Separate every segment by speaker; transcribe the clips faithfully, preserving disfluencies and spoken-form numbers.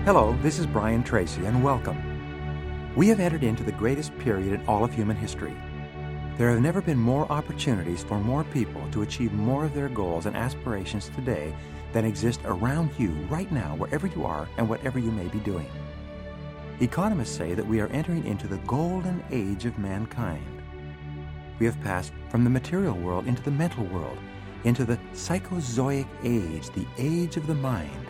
Speaker 1: Hello, this is Brian Tracy, and welcome. We have entered into the greatest period in all of human history. There have never been more opportunities for more people to achieve more of their goals and aspirations today than exist around you right now, wherever you are and whatever you may be doing. Economists say that we are entering into the golden age of mankind. We have passed from the material world into the mental world, into the psychozoic age, the age of the mind.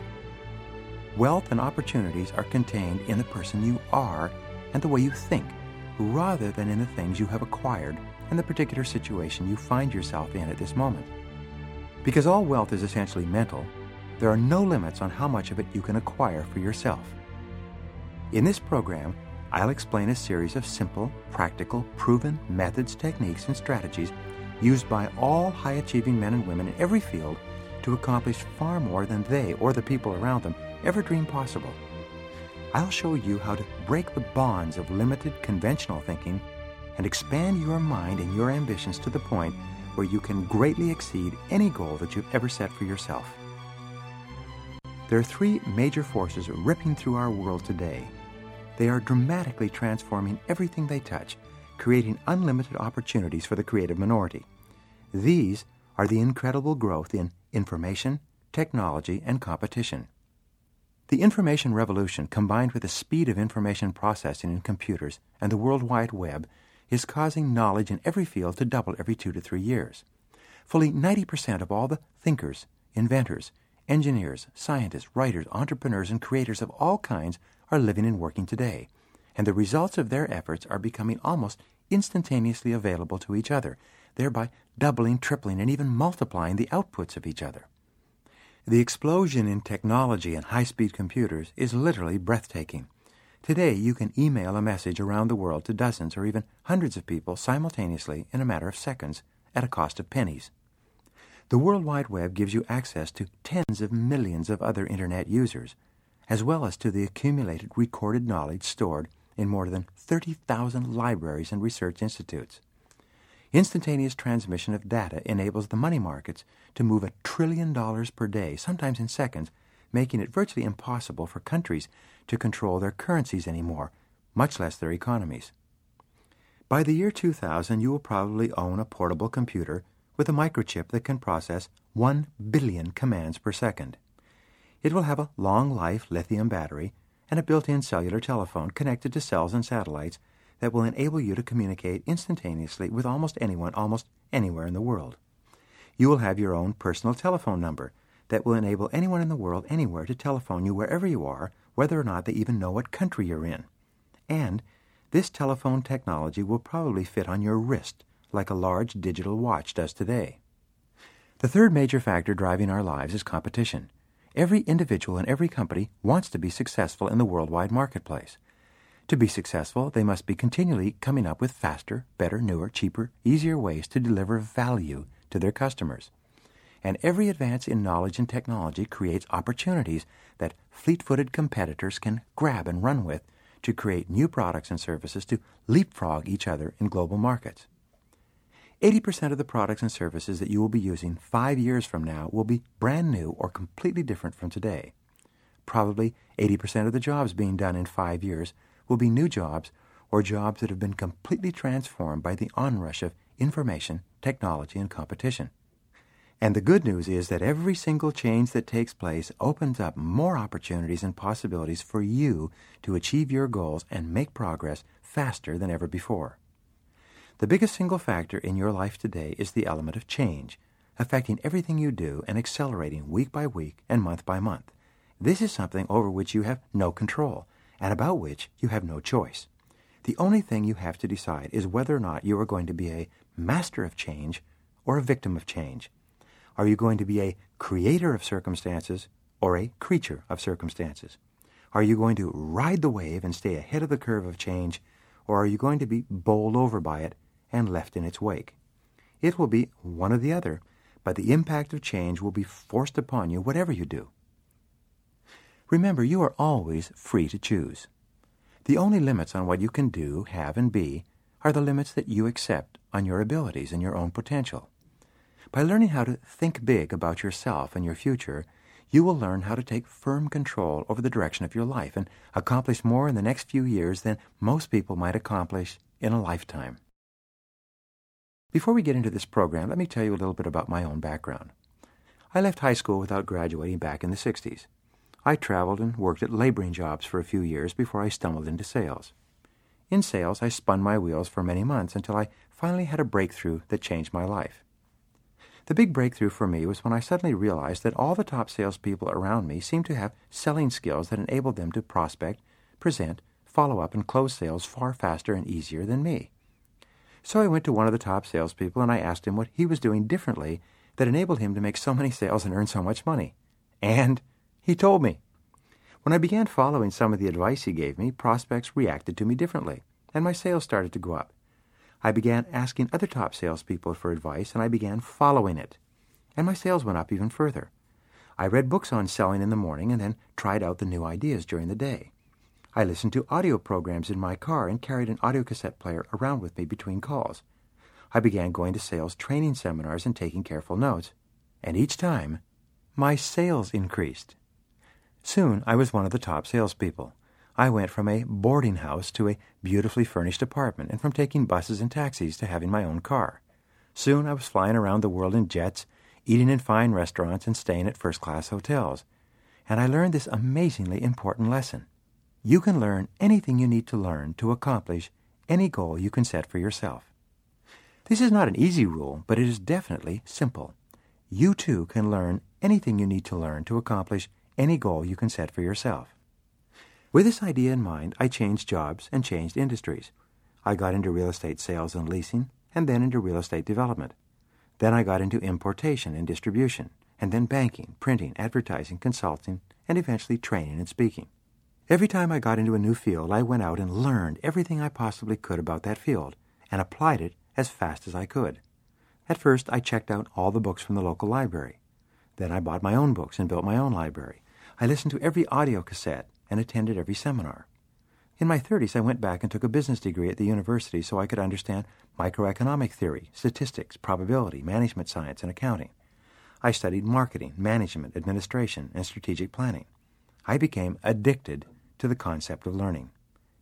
Speaker 1: Wealth and opportunities are contained in the person you are and the way you think, rather than in the things you have acquired and the particular situation you find yourself in at this moment. Because all wealth is essentially mental, there are no limits on how much of it you can acquire for yourself. In this program, I'll explain a series of simple, practical, proven methods, techniques, and strategies used by all high-achieving men and women in every field to accomplish far more than they or the people around them ever dreamed possible. I'll show you how to break the bonds of limited conventional thinking and expand your mind and your ambitions to the point where you can greatly exceed any goal that you've ever set for yourself. There are three major forces ripping through our world today. They are dramatically transforming everything they touch, creating unlimited opportunities for the creative minority. These are the incredible growth in information, technology, and competition. The information revolution, combined with the speed of information processing in computers and the World Wide Web, is causing knowledge in every field to double every two to three years. Fully ninety percent of all the thinkers, inventors, engineers, scientists, writers, entrepreneurs, and creators of all kinds are living and working today, and the results of their efforts are becoming almost instantaneously available to each other, thereby doubling, tripling, and even multiplying the outputs of each other. The explosion in technology and high-speed computers is literally breathtaking. Today, you can email a message around the world to dozens or even hundreds of people simultaneously in a matter of seconds at a cost of pennies. The World Wide Web gives you access to tens of millions of other Internet users, as well as to the accumulated recorded knowledge stored in more than thirty thousand libraries and research institutes. Instantaneous transmission of data enables the money markets to move a trillion dollars per day, sometimes in seconds, making it virtually impossible for countries to control their currencies anymore, much less their economies. By the year two thousand, you will probably own a portable computer with a microchip that can process one billion commands per second. It will have a long-life lithium battery and a built-in cellular telephone connected to cells and satellites that will enable you to communicate instantaneously with almost anyone, almost anywhere in the world. You will have your own personal telephone number that will enable anyone in the world, anywhere, to telephone you wherever you are, whether or not they even know what country you're in. And this telephone technology will probably fit on your wrist, like a large digital watch does today. The third major factor driving our lives is competition. Every individual and every company wants to be successful in the worldwide marketplace. To be successful, they must be continually coming up with faster, better, newer, cheaper, easier ways to deliver value to their customers. And every advance in knowledge and technology creates opportunities that fleet-footed competitors can grab and run with to create new products and services to leapfrog each other in global markets. eighty percent of the products and services that you will be using five years from now will be brand new or completely different from today. Probably eighty percent of the jobs being done in five years will be new jobs or jobs that have been completely transformed by the onrush of information, technology, and competition. And the good news is that every single change that takes place opens up more opportunities and possibilities for you to achieve your goals and make progress faster than ever before. The biggest single factor in your life today is the element of change, affecting everything you do and accelerating week by week and month by month. This is something over which you have no control, and about which you have no choice. The only thing you have to decide is whether or not you are going to be a master of change or a victim of change. Are you going to be a creator of circumstances or a creature of circumstances? Are you going to ride the wave and stay ahead of the curve of change, or are you going to be bowled over by it and left in its wake? It will be one or the other, but the impact of change will be forced upon you whatever you do. Remember, you are always free to choose. The only limits on what you can do, have, and be are the limits that you accept on your abilities and your own potential. By learning how to think big about yourself and your future, you will learn how to take firm control over the direction of your life and accomplish more in the next few years than most people might accomplish in a lifetime. Before we get into this program, let me tell you a little bit about my own background. I left high school without graduating back in the sixties. I traveled and worked at laboring jobs for a few years before I stumbled into sales. In sales, I spun my wheels for many months until I finally had a breakthrough that changed my life. The big breakthrough for me was when I suddenly realized that all the top salespeople around me seemed to have selling skills that enabled them to prospect, present, follow up, and close sales far faster and easier than me. So I went to one of the top salespeople and I asked him what he was doing differently that enabled him to make so many sales and earn so much money. And he told me. When I began following some of the advice he gave me, prospects reacted to me differently, and my sales started to go up. I began asking other top salespeople for advice, and I began following it. And my sales went up even further. I read books on selling in the morning and then tried out the new ideas during the day. I listened to audio programs in my car and carried an audiocassette player around with me between calls. I began going to sales training seminars and taking careful notes. And each time, my sales increased. Soon, I was one of the top salespeople. I went from a boarding house to a beautifully furnished apartment, and from taking buses and taxis to having my own car. Soon, I was flying around the world in jets, eating in fine restaurants, and staying at first-class hotels. And I learned this amazingly important lesson. You can learn anything you need to learn to accomplish any goal you can set for yourself. This is not an easy rule, but it is definitely simple. You too can learn anything you need to learn to accomplish any goal you can set for yourself. With this idea in mind, I changed jobs and changed industries. I got into real estate sales and leasing, and then into real estate development. Then I got into importation and distribution, and then banking, printing, advertising, consulting, and eventually training and speaking. Every time I got into a new field, I went out and learned everything I possibly could about that field and applied it as fast as I could. At first, I checked out all the books from the local library. Then I bought my own books and built my own library. I listened to every audio cassette and attended every seminar. In my thirties, I went back and took a business degree at the university so I could understand microeconomic theory, statistics, probability, management science, and accounting. I studied marketing, management, administration, and strategic planning. I became addicted to the concept of learning.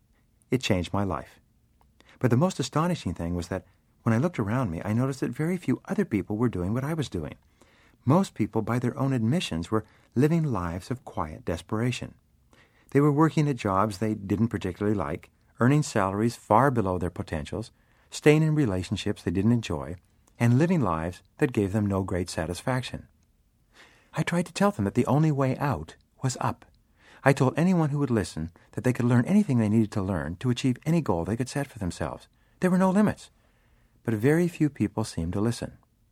Speaker 1: It changed my life. But the most astonishing thing was that when I looked around me, I noticed that very few other people were doing what I was doing. Most people, by their own admissions, were living lives of quiet desperation. They were working at jobs they didn't particularly like, earning salaries far below their potentials, staying in relationships they didn't enjoy, and living lives that gave them no great satisfaction. I tried to tell them that the only way out was up. I told anyone who would listen that they could learn anything they needed to learn to achieve any goal they could set for themselves. There were no limits. But very few people seemed to listen.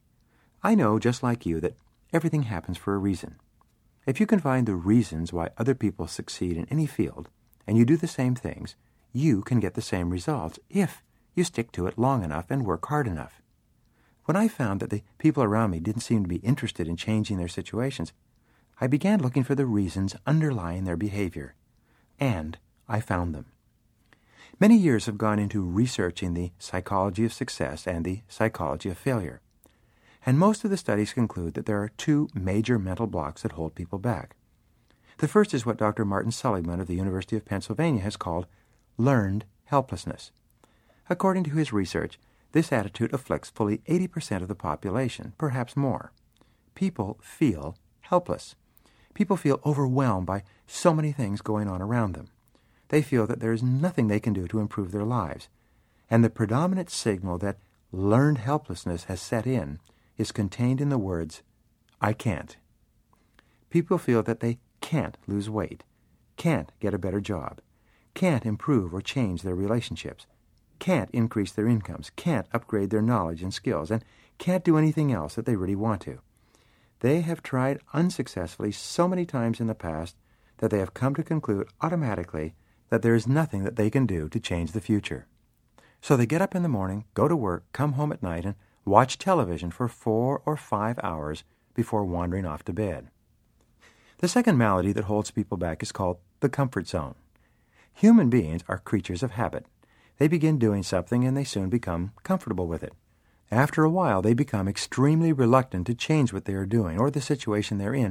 Speaker 1: I know, just like you, that everything happens for a reason. If you can find the reasons why other people succeed in any field, and you do the same things, you can get the same results if you stick to it long enough and work hard enough. When I found that the people around me didn't seem to be interested in changing their situations, I began looking for the reasons underlying their behavior, and I found them. Many years have gone into researching the psychology of success and the psychology of failure, and most of the studies conclude that there are two major mental blocks that hold people back. The first is what Doctor Martin Seligman of the University of Pennsylvania has called learned helplessness. According to his research, this attitude afflicts fully eighty percent of the population, perhaps more. People feel helpless. People feel overwhelmed by so many things going on around them. They feel that there is nothing they can do to improve their lives. And the predominant signal that learned helplessness has set in is contained in the words, I can't. People feel that they can't lose weight, can't get a better job, can't improve or change their relationships, can't increase their incomes, can't upgrade their knowledge and skills, and can't do anything else that they really want to. They have tried unsuccessfully so many times in the past that they have come to conclude automatically that there is nothing that they can do to change the future. So they get up in the morning, go to work, come home at night, and watch television for four or five hours before wandering off to bed. The second malady that holds people back is called the comfort zone. Human beings are creatures of habit. They begin doing something and they soon become comfortable with it. After a while, they become extremely reluctant to change what they are doing or the situation they're in,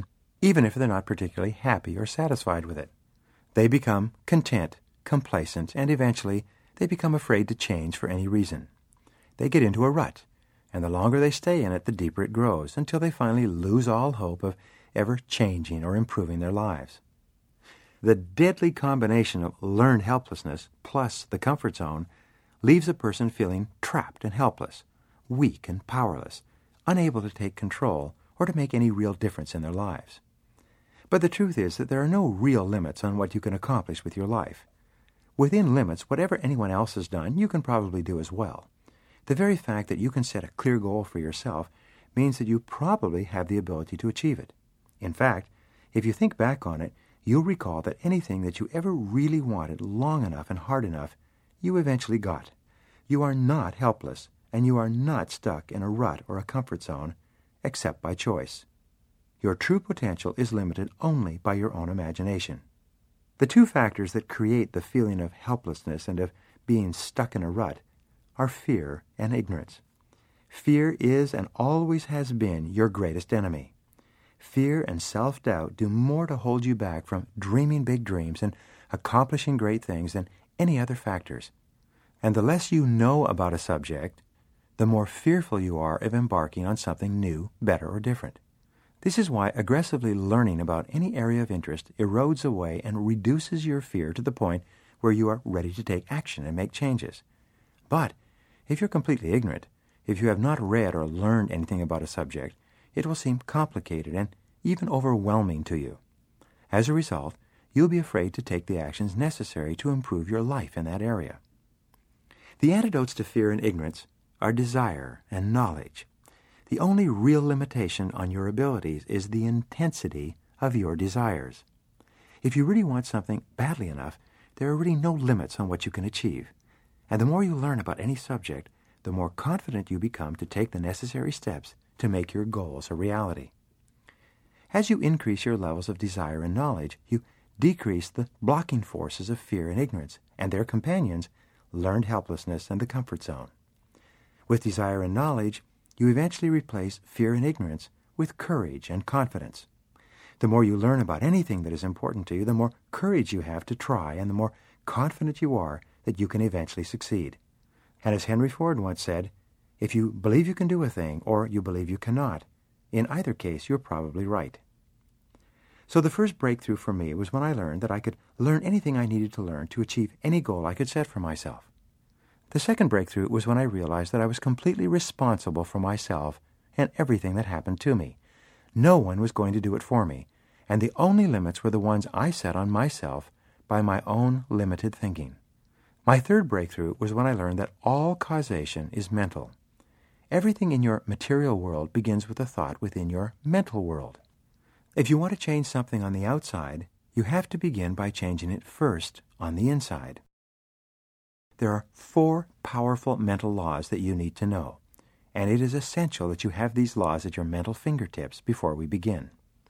Speaker 1: even if they're not particularly happy or satisfied with it. They become content, complacent, and eventually they become afraid to change for any reason. They get into a rut, and the longer they stay in it, the deeper it grows, until they finally lose all hope of ever changing or improving their lives. The deadly combination of learned helplessness plus the comfort zone leaves a person feeling trapped and helpless, weak and powerless, unable to take control or to make any real difference in their lives. But the truth is that there are no real limits on what you can accomplish with your life. Within limits, whatever anyone else has done, you can probably do as well. The very fact that you can set a clear goal for yourself means that you probably have the ability to achieve it. In fact, if you think back on it, you'll recall that anything that you ever really wanted long enough and hard enough, you eventually got. You are not helpless, and you are not stuck in a rut or a comfort zone, except by choice. Your true potential is limited only by your own imagination. The two factors that create the feeling of helplessness and of being stuck in a rut are fear and ignorance. Fear is and always has been your greatest enemy. Fear and self-doubt do more to hold you back from dreaming big dreams and accomplishing great things than any other factors. And the less you know about a subject, the more fearful you are of embarking on something new, better, or different. This is why aggressively learning about any area of interest erodes away and reduces your fear to the point where you are ready to take action and make changes. But if you're completely ignorant, if you have not read or learned anything about a subject, it will seem complicated and even overwhelming to you. As a result, you'll be afraid to take the actions necessary to improve your life in that area. The antidotes to fear and ignorance are desire and knowledge. The only real limitation on your abilities is the intensity of your desires. If you really want something badly enough, there are really no limits on what you can achieve. And the more you learn about any subject, the more confident you become to take the necessary steps to make your goals a reality. As you increase your levels of desire and knowledge, you decrease the blocking forces of fear and ignorance, and their companions, learned helplessness and the comfort zone. With desire and knowledge, you eventually replace fear and ignorance with courage and confidence. The more you learn about anything that is important to you, the more courage you have to try, and the more confident you are that you can eventually succeed. And as Henry Ford once said, if you believe you can do a thing or you believe you cannot, in either case you're probably right. So the first breakthrough for me was when I learned that I could learn anything I needed to learn to achieve any goal I could set for myself. The second breakthrough was when I realized that I was completely responsible for myself and everything that happened to me. No one was going to do it for me, and the only limits were the ones I set on myself by my own limited thinking. My third breakthrough was when I learned that all causation is mental. Everything in your material world begins with a thought within your mental world. If you want to change something on the outside, you have to begin by changing it first on the inside. There are four powerful mental laws that you need to know, and it is essential that you have these laws at your mental fingertips before we begin.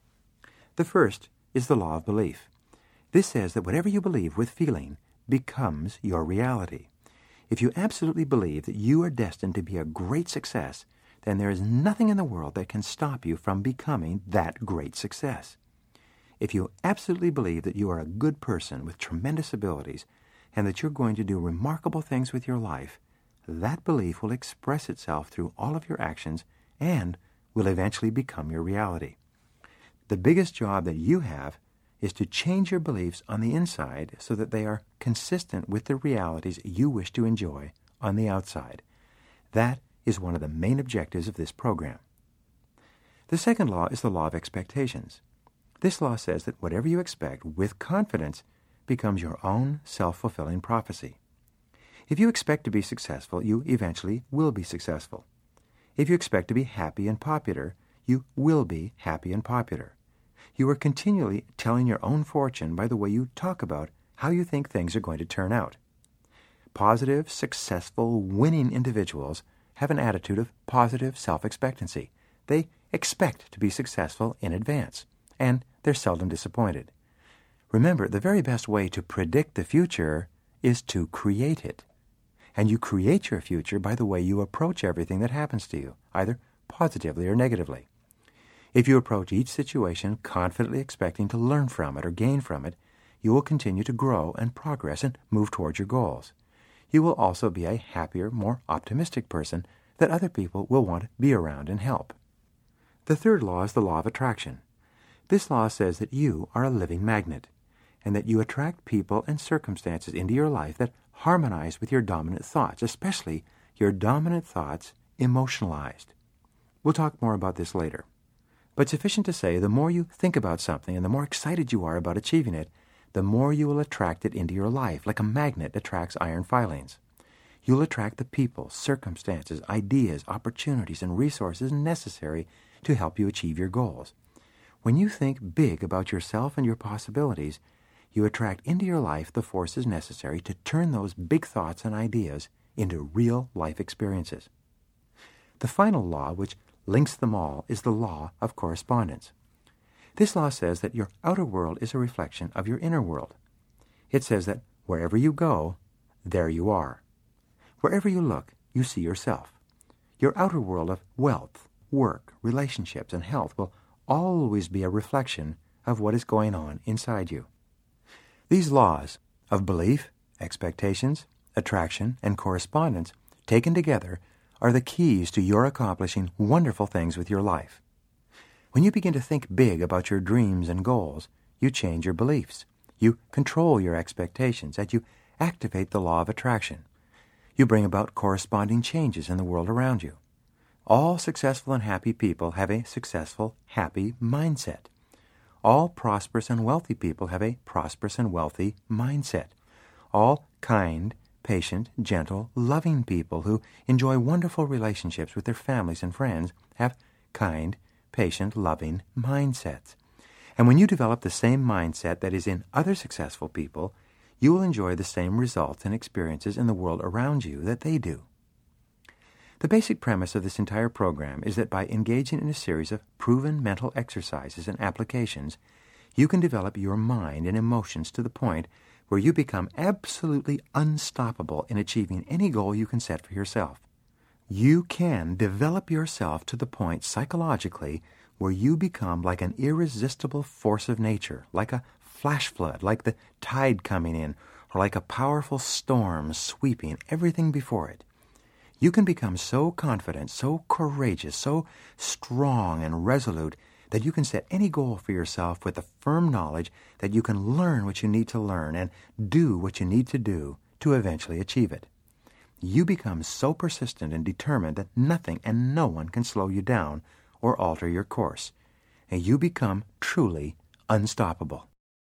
Speaker 1: The first is the law of belief. This says that whatever you believe with feeling becomes your reality. If you absolutely believe that you are destined to be a great success, then there is nothing in the world that can stop you from becoming that great success. If you absolutely believe that you are a good person with tremendous abilities and that you're going to do remarkable things with your life, that belief will express itself through all of your actions and will eventually become your reality. The biggest job that you have is to change your beliefs on the inside so that they are consistent with the realities you wish to enjoy on the outside. That is one of the main objectives of this program. The second law is the law of expectations. This law says that whatever you expect with confidence becomes your own self-fulfilling prophecy. If you expect to be successful, you eventually will be successful. If you expect to be happy and popular, you will be happy and popular. You are continually telling your own fortune by the way you talk about how you think things are going to turn out. Positive, successful, winning individuals have an attitude of positive self-expectancy. They expect to be successful in advance, and they're seldom disappointed. Remember, the very best way to predict the future is to create it. And you create your future by the way you approach everything that happens to you, either positively or negatively. If you approach each situation confidently expecting to learn from it or gain from it, you will continue to grow and progress and move towards your goals. You will also be a happier, more optimistic person that other people will want to be around and help. The third law is the law of attraction. This law says that you are a living magnet, and that you attract people and circumstances into your life that harmonize with your dominant thoughts, especially your dominant thoughts emotionalized. We'll talk more about this later. But sufficient to say, the more you think about something and the more excited you are about achieving it, the more you will attract it into your life, like a magnet attracts iron filings. You'll attract the people, circumstances, ideas, opportunities, and resources necessary to help you achieve your goals. When you think big about yourself and your possibilities, you attract into your life the forces necessary to turn those big thoughts and ideas into real life experiences. The final law, which links them all, is the law of correspondence. This law says that your outer world is a reflection of your inner world. It says that wherever you go, there you are. Wherever you look, you see yourself. Your outer world of wealth, work, relationships, and health will always be a reflection of what is going on inside you. These laws of belief, expectations, attraction, and correspondence, taken together, are the keys to your accomplishing wonderful things with your life. When you begin to think big about your dreams and goals, you change your beliefs, you control your expectations, and you activate the law of attraction. You bring about corresponding changes in the world around you. All successful and happy people have a successful, happy mindset. All prosperous and wealthy people have a prosperous and wealthy mindset. All kind, patient, gentle, loving people who enjoy wonderful relationships with their families and friends have kind, patient, loving mindsets. And when you develop the same mindset that is in other successful people, you will enjoy the same results and experiences in the world around you that they do. The basic premise of this entire program is that by engaging in a series of proven mental exercises and applications, you can develop your mind and emotions to the point where you become absolutely unstoppable in achieving any goal you can set for yourself. You can develop yourself to the point psychologically where you become like an irresistible force of nature, like a flash flood, like the tide coming in, or like a powerful storm sweeping everything before it. You can become so confident, so courageous, so strong and resolute that you can set any goal for yourself with the firm knowledge that you can learn what you need to learn and do what you need to do to eventually achieve it. You become so persistent and determined that nothing and no one can slow you down or alter your course, and you become truly unstoppable.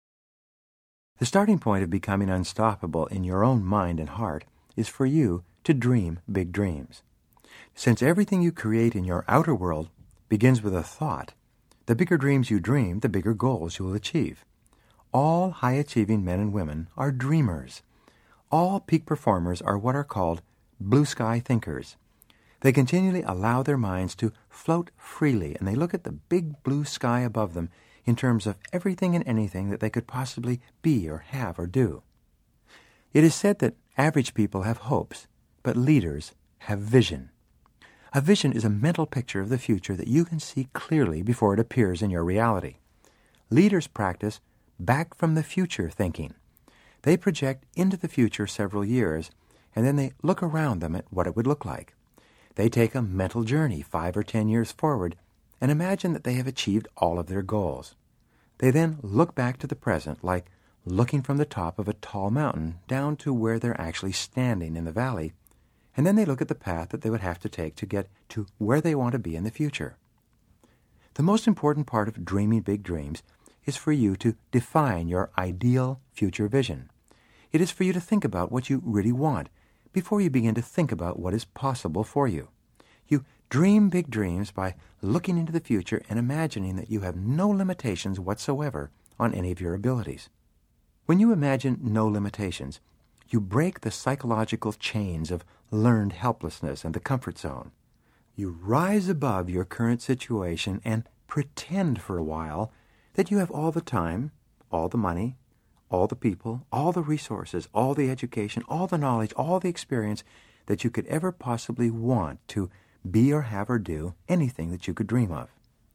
Speaker 1: The starting point of becoming unstoppable in your own mind and heart is for you to dream big dreams. Since everything you create in your outer world begins with a thought, the bigger dreams you dream, the bigger goals you will achieve. All high-achieving men and women are dreamers. All peak performers are what are called blue sky thinkers. They continually allow their minds to float freely, and they look at the big blue sky above them in terms of everything and anything that they could possibly be or have or do. It is said that average people have hopes, but leaders have vision. A vision is a mental picture of the future that you can see clearly before it appears in your reality. Leaders practice back from the future thinking. They project into the future several years, and then they look around them at what it would look like. They take a mental journey five or ten years forward and imagine that they have achieved all of their goals. They then look back to the present like looking from the top of a tall mountain down to where they're actually standing in the valley, and then they look at the path that they would have to take to get to where they want to be in the future. The most important part of dreaming big dreams is for you to define your ideal future vision. It is for you to think about what you really want before you begin to think about what is possible for you. You dream big dreams by looking into the future and imagining that you have no limitations whatsoever on any of your abilities. When you imagine no limitations, you break the psychological chains of learned helplessness and the comfort zone. You rise above your current situation and pretend for a while that you have all the time, all the money, all the people, all the resources, all the education, all the knowledge, all the experience that you could ever possibly want to be or have or do anything that you could dream of.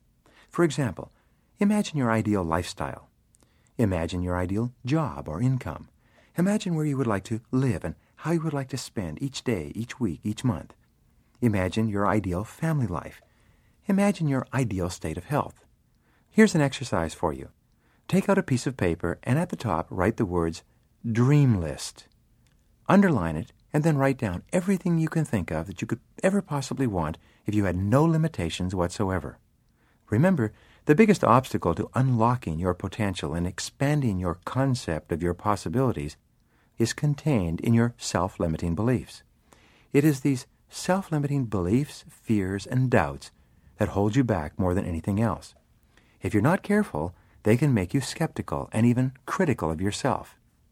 Speaker 1: For example, imagine your ideal lifestyle. Imagine your ideal job or income. Imagine where you would like to live and how you would like to spend each day, each week, each month. Imagine your ideal family life. Imagine your ideal state of health. Here's an exercise for you. Take out a piece of paper and at the top write the words Dream List. Underline it and then write down everything you can think of that you could ever possibly want if you had no limitations whatsoever. Remember, the biggest obstacle to unlocking your potential and expanding your concept of your possibilities is contained in your self-limiting beliefs. It is these self-limiting beliefs, fears, and doubts that hold you back more than anything else. If you're not careful, they can make you skeptical and even critical of yourself.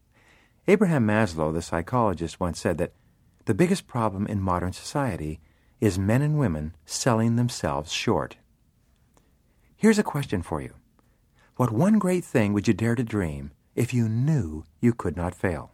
Speaker 1: Abraham Maslow, the psychologist, once said that the biggest problem in modern society is men and women selling themselves short. Here's a question for you. What one great thing would you dare to dream if you knew you could not fail?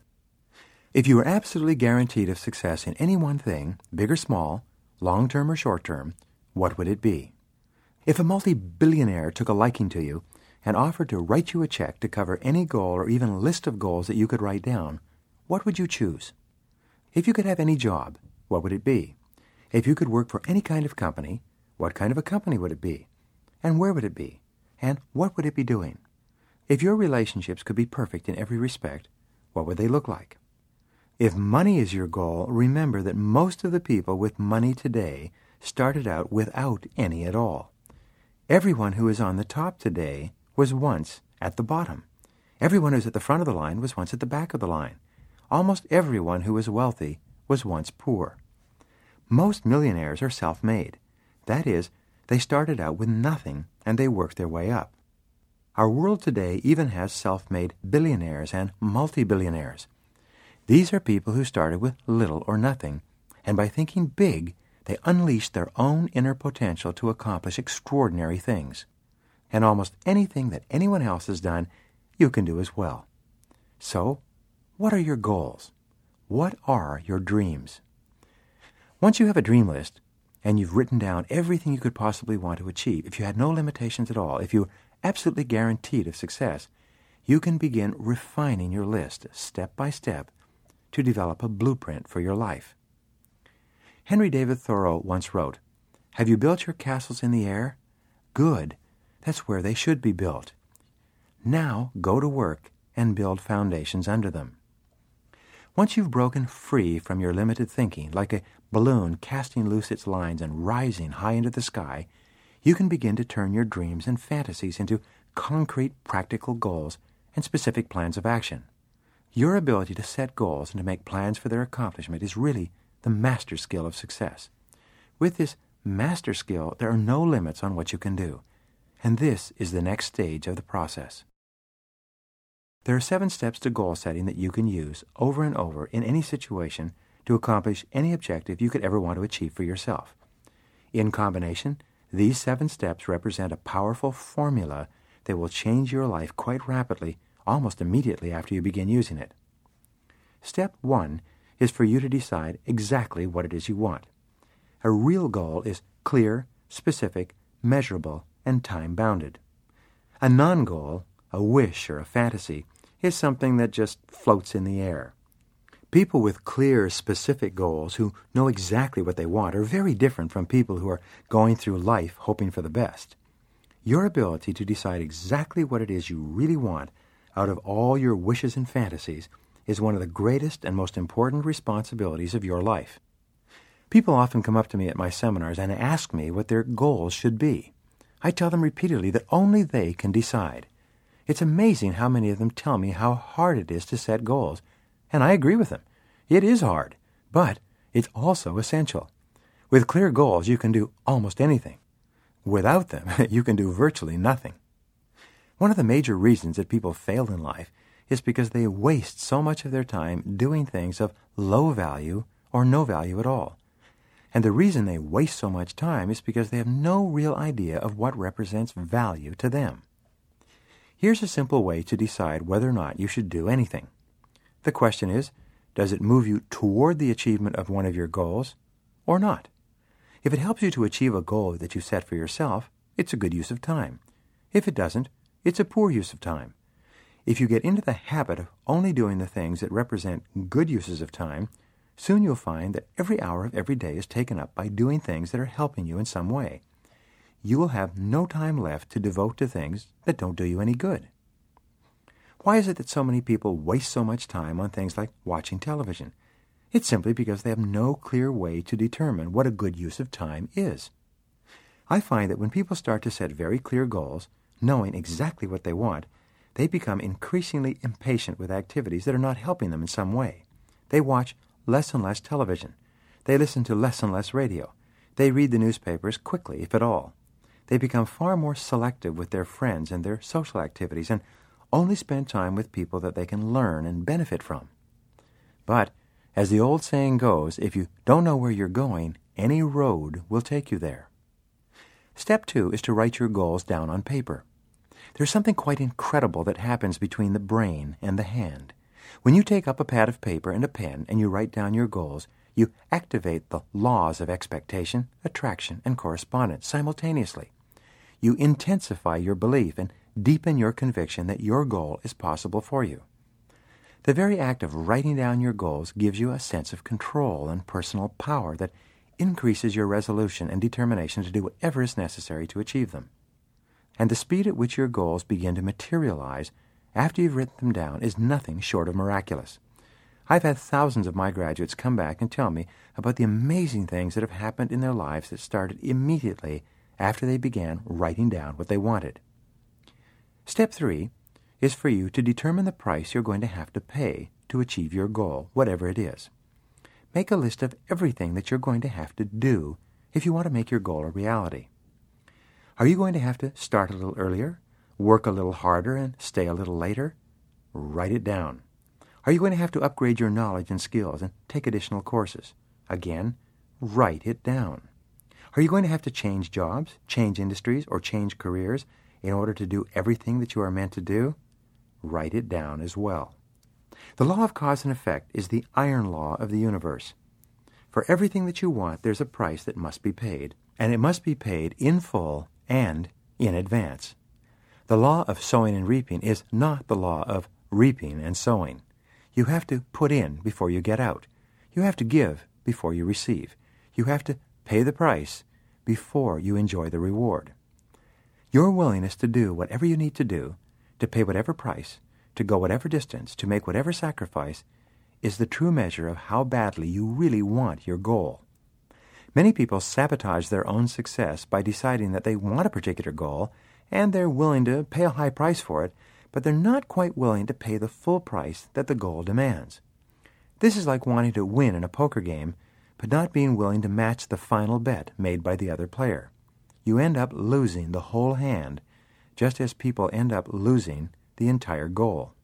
Speaker 1: If you were absolutely guaranteed of success in any one thing, big or small, long-term or short-term, what would it be? If a multi-billionaire took a liking to you and offered to write you a check to cover any goal or even list of goals that you could write down, what would you choose? If you could have any job, what would it be? If you could work for any kind of company, what kind of a company would it be? And where would it be? And what would it be doing? If your relationships could be perfect in every respect, what would they look like? If money is your goal, remember that most of the people with money today started out without any at all. Everyone who is on the top today was once at the bottom. Everyone who's at the front of the line was once at the back of the line. Almost everyone who is wealthy was once poor. Most millionaires are self-made. That is, they started out with nothing and they worked their way up. Our world today even has self-made billionaires and multi-billionaires. These are people who started with little or nothing, and by thinking big, they unleashed their own inner potential to accomplish extraordinary things. And almost anything that anyone else has done, you can do as well. So, what are your goals? What are your dreams? Once you have a dream list, and you've written down everything you could possibly want to achieve, if you had no limitations at all, if you were absolutely guaranteed of success, you can begin refining your list step by step to develop a blueprint for your life. Henry David Thoreau once wrote, "Have you built your castles in the air? Good. That's where they should be built. Now go to work and build foundations under them." Once you've broken free from your limited thinking, like a balloon casting loose its lines and rising high into the sky, you can begin to turn your dreams and fantasies into concrete, practical goals and specific plans of action. Your ability to set goals and to make plans for their accomplishment is really the master skill of success. With this master skill, there are no limits on what you can do, and this is the next stage of the process. There are seven steps to goal setting that you can use over and over in any situation to accomplish any objective you could ever want to achieve for yourself. In combination, these seven steps represent a powerful formula that will change your life quite rapidly, almost immediately after you begin using it. Step one is for you to decide exactly what it is you want. A real goal is clear, specific, measurable, and time-bounded. A non-goal, a wish or a fantasy, is something that just floats in the air. People with clear, specific goals who know exactly what they want are very different from people who are going through life hoping for the best. Your ability to decide exactly what it is you really want out of all your wishes and fantasies is one of the greatest and most important responsibilities of your life. People often come up to me at my seminars and ask me what their goals should be. I tell them repeatedly that only they can decide. It's amazing how many of them tell me how hard it is to set goals, and I agree with them. It is hard, but it's also essential. With clear goals, you can do almost anything. Without them, you can do virtually nothing. One of the major reasons that people fail in life is because they waste so much of their time doing things of low value or no value at all. And the reason they waste so much time is because they have no real idea of what represents value to them. Here's a simple way to decide whether or not you should do anything. The question is, does it move you toward the achievement of one of your goals or not? If it helps you to achieve a goal that you set for yourself, it's a good use of time. If it doesn't, it's a poor use of time. If you get into the habit of only doing the things that represent good uses of time, soon you'll find that every hour of every day is taken up by doing things that are helping you in some way. You will have no time left to devote to things that don't do you any good. Why is it that so many people waste so much time on things like watching television? It's simply because they have no clear way to determine what a good use of time is. I find that when people start to set very clear goals, knowing exactly what they want, they become increasingly impatient with activities that are not helping them in some way. They watch less and less television. They listen to less and less radio. They read the newspapers quickly, if at all. They become far more selective with their friends and their social activities and only spend time with people that they can learn and benefit from. But, as the old saying goes, if you don't know where you're going, any road will take you there. Step two is to write your goals down on paper. There's something quite incredible that happens between the brain and the hand. When you take up a pad of paper and a pen and you write down your goals, you activate the laws of expectation, attraction, and correspondence simultaneously. You intensify your belief and deepen your conviction that your goal is possible for you. The very act of writing down your goals gives you a sense of control and personal power that increases your resolution and determination to do whatever is necessary to achieve them. And the speed at which your goals begin to materialize after you've written them down is nothing short of miraculous. I've had thousands of my graduates come back and tell me about the amazing things that have happened in their lives that started immediately after they began writing down what they wanted. Step three is for you to determine the price you're going to have to pay to achieve your goal, whatever it is. Make a list of everything that you're going to have to do if you want to make your goal a reality. Are you going to have to start a little earlier, work a little harder, and stay a little later? Write it down. Are you going to have to upgrade your knowledge and skills and take additional courses? Again, write it down. Are you going to have to change jobs, change industries, or change careers in order to do everything that you are meant to do? Write it down as well. The law of cause and effect is the iron law of the universe. For everything that you want, there's a price that must be paid, and it must be paid in full and in advance. The law of sowing and reaping is not the law of reaping and sowing. You have to put in before you get out. You have to give before you receive. You have to pay the price before you enjoy the reward. Your willingness to do whatever you need to do, to pay whatever price, to go whatever distance, to make whatever sacrifice, is the true measure of how badly you really want your goal. Many people sabotage their own success by deciding that they want a particular goal, and they're willing to pay a high price for it, but they're not quite willing to pay the full price that the goal demands. This is like wanting to win in a poker game, but not being willing to match the final bet made by the other player. You end up losing the whole hand, just as people end up losing the entire goal.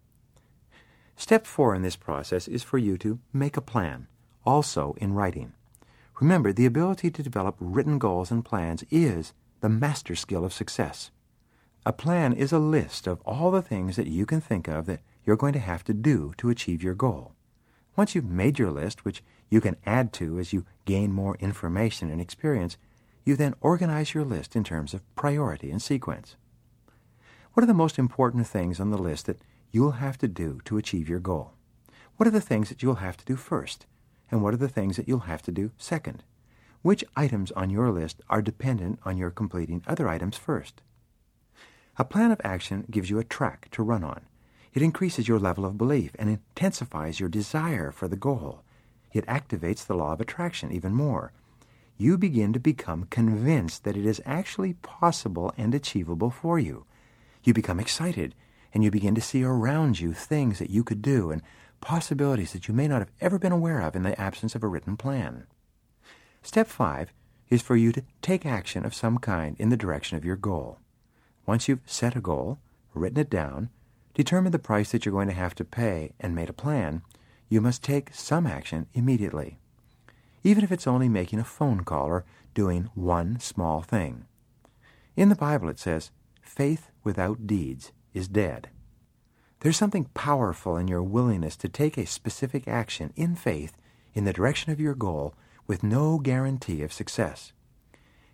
Speaker 1: Step four in this process is for you to make a plan, also in writing. Remember, the ability to develop written goals and plans is the master skill of success. A plan is a list of all the things that you can think of that you're going to have to do to achieve your goal. Once you've made your list, which you can add to as you gain more information and experience, you then organize your list in terms of priority and sequence. What are the most important things on the list that you'll have to do to achieve your goal? What are the things that you'll have to do first? And what are the things that you'll have to do second? Which items on your list are dependent on your completing other items first? A plan of action gives you a track to run on. It increases your level of belief and intensifies your desire for the goal. It activates the law of attraction even more. You begin to become convinced that it is actually possible and achievable for you. You become excited, and you begin to see around you things that you could do and possibilities that you may not have ever been aware of in the absence of a written plan. Step five is for you to take action of some kind in the direction of your goal. Once you've set a goal, written it down, determined the price that you're going to have to pay, and made a plan, you must take some action immediately. Even if it's only making a phone call or doing one small thing. In the Bible it says, faith without deeds is dead. There's something powerful in your willingness to take a specific action in faith in the direction of your goal with no guarantee of success.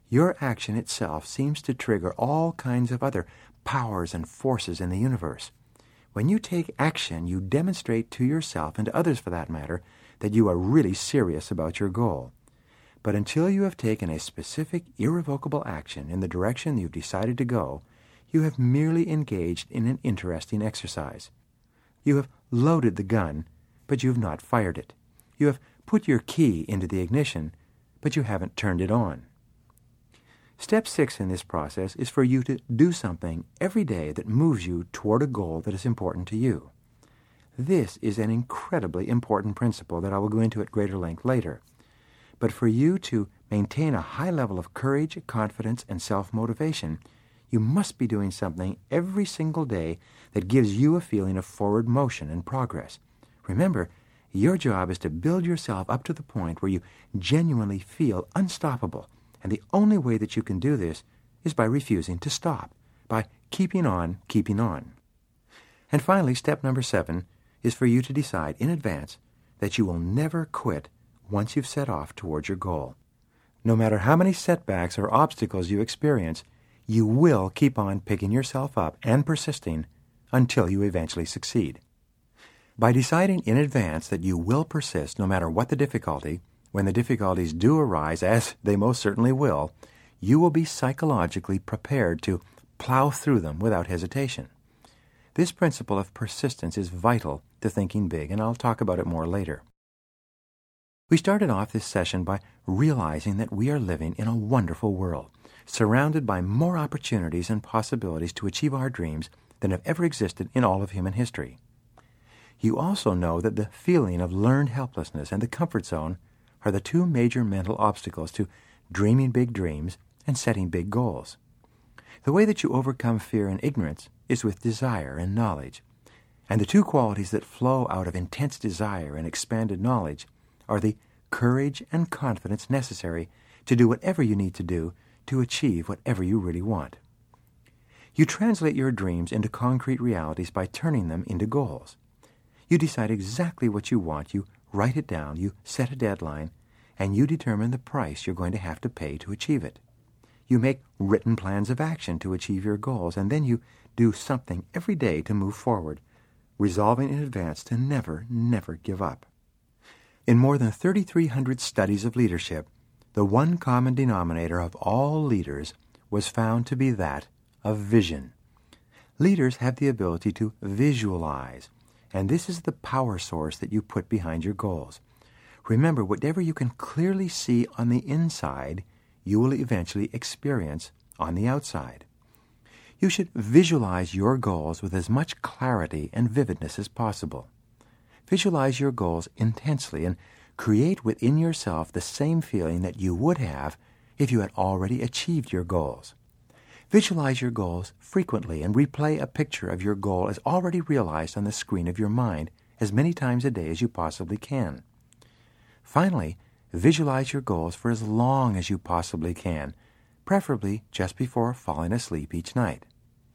Speaker 1: Your action itself seems to trigger all kinds of other powers and forces in the universe. When you take action, you demonstrate to yourself, and to others for that matter, that you are really serious about your goal. But until you have taken a specific, irrevocable action in the direction you've decided to go, you have merely engaged in an interesting exercise. You have loaded the gun, but you have not fired it. You have put your key into the ignition, but you haven't turned it on. Step six in this process is for you to do something every day that moves you toward a goal that is important to you. This is an incredibly important principle that I will go into at greater length later. But for you to maintain a high level of courage, confidence, and self-motivation, you must be doing something every single day that gives you a feeling of forward motion and progress. Remember, your job is to build yourself up to the point where you genuinely feel unstoppable. And the only way that you can do this is by refusing to stop, by keeping on, keeping on. And finally, step number seven is for you to decide in advance that you will never quit once you've set off towards your goal. No matter how many setbacks or obstacles you experience, you will keep on picking yourself up and persisting until you eventually succeed. By deciding in advance that you will persist no matter what the difficulty, when the difficulties do arise, as they most certainly will, you will be psychologically prepared to plow through them without hesitation. This principle of persistence is vital to thinking big, and I'll talk about it more later. We started off this session by realizing that we are living in a wonderful world, surrounded by more opportunities and possibilities to achieve our dreams than have ever existed in all of human history. You also know that the feeling of learned helplessness and the comfort zone are the two major mental obstacles to dreaming big dreams and setting big goals. The way that you overcome fear and ignorance is with desire and knowledge, and the two qualities that flow out of intense desire and expanded knowledge are the courage and confidence necessary to do whatever you need to do to achieve whatever you really want. You translate your dreams into concrete realities by turning them into goals. You decide exactly what you want, you write it down, you set a deadline, and you determine the price you're going to have to pay to achieve it. You make written plans of action to achieve your goals, and then you do something every day to move forward, resolving in advance to never, never give up. In more than thirty-three hundred studies of leadership, the one common denominator of all leaders was found to be that of vision. Leaders have the ability to visualize, and this is the power source that you put behind your goals. Remember, whatever you can clearly see on the inside, you will eventually experience on the outside. You should visualize your goals with as much clarity and vividness as possible. Visualize your goals intensely and create within yourself the same feeling that you would have if you had already achieved your goals. Visualize your goals frequently and replay a picture of your goal as already realized on the screen of your mind as many times a day as you possibly can. Finally, visualize your goals for as long as you possibly can, preferably just before falling asleep each night.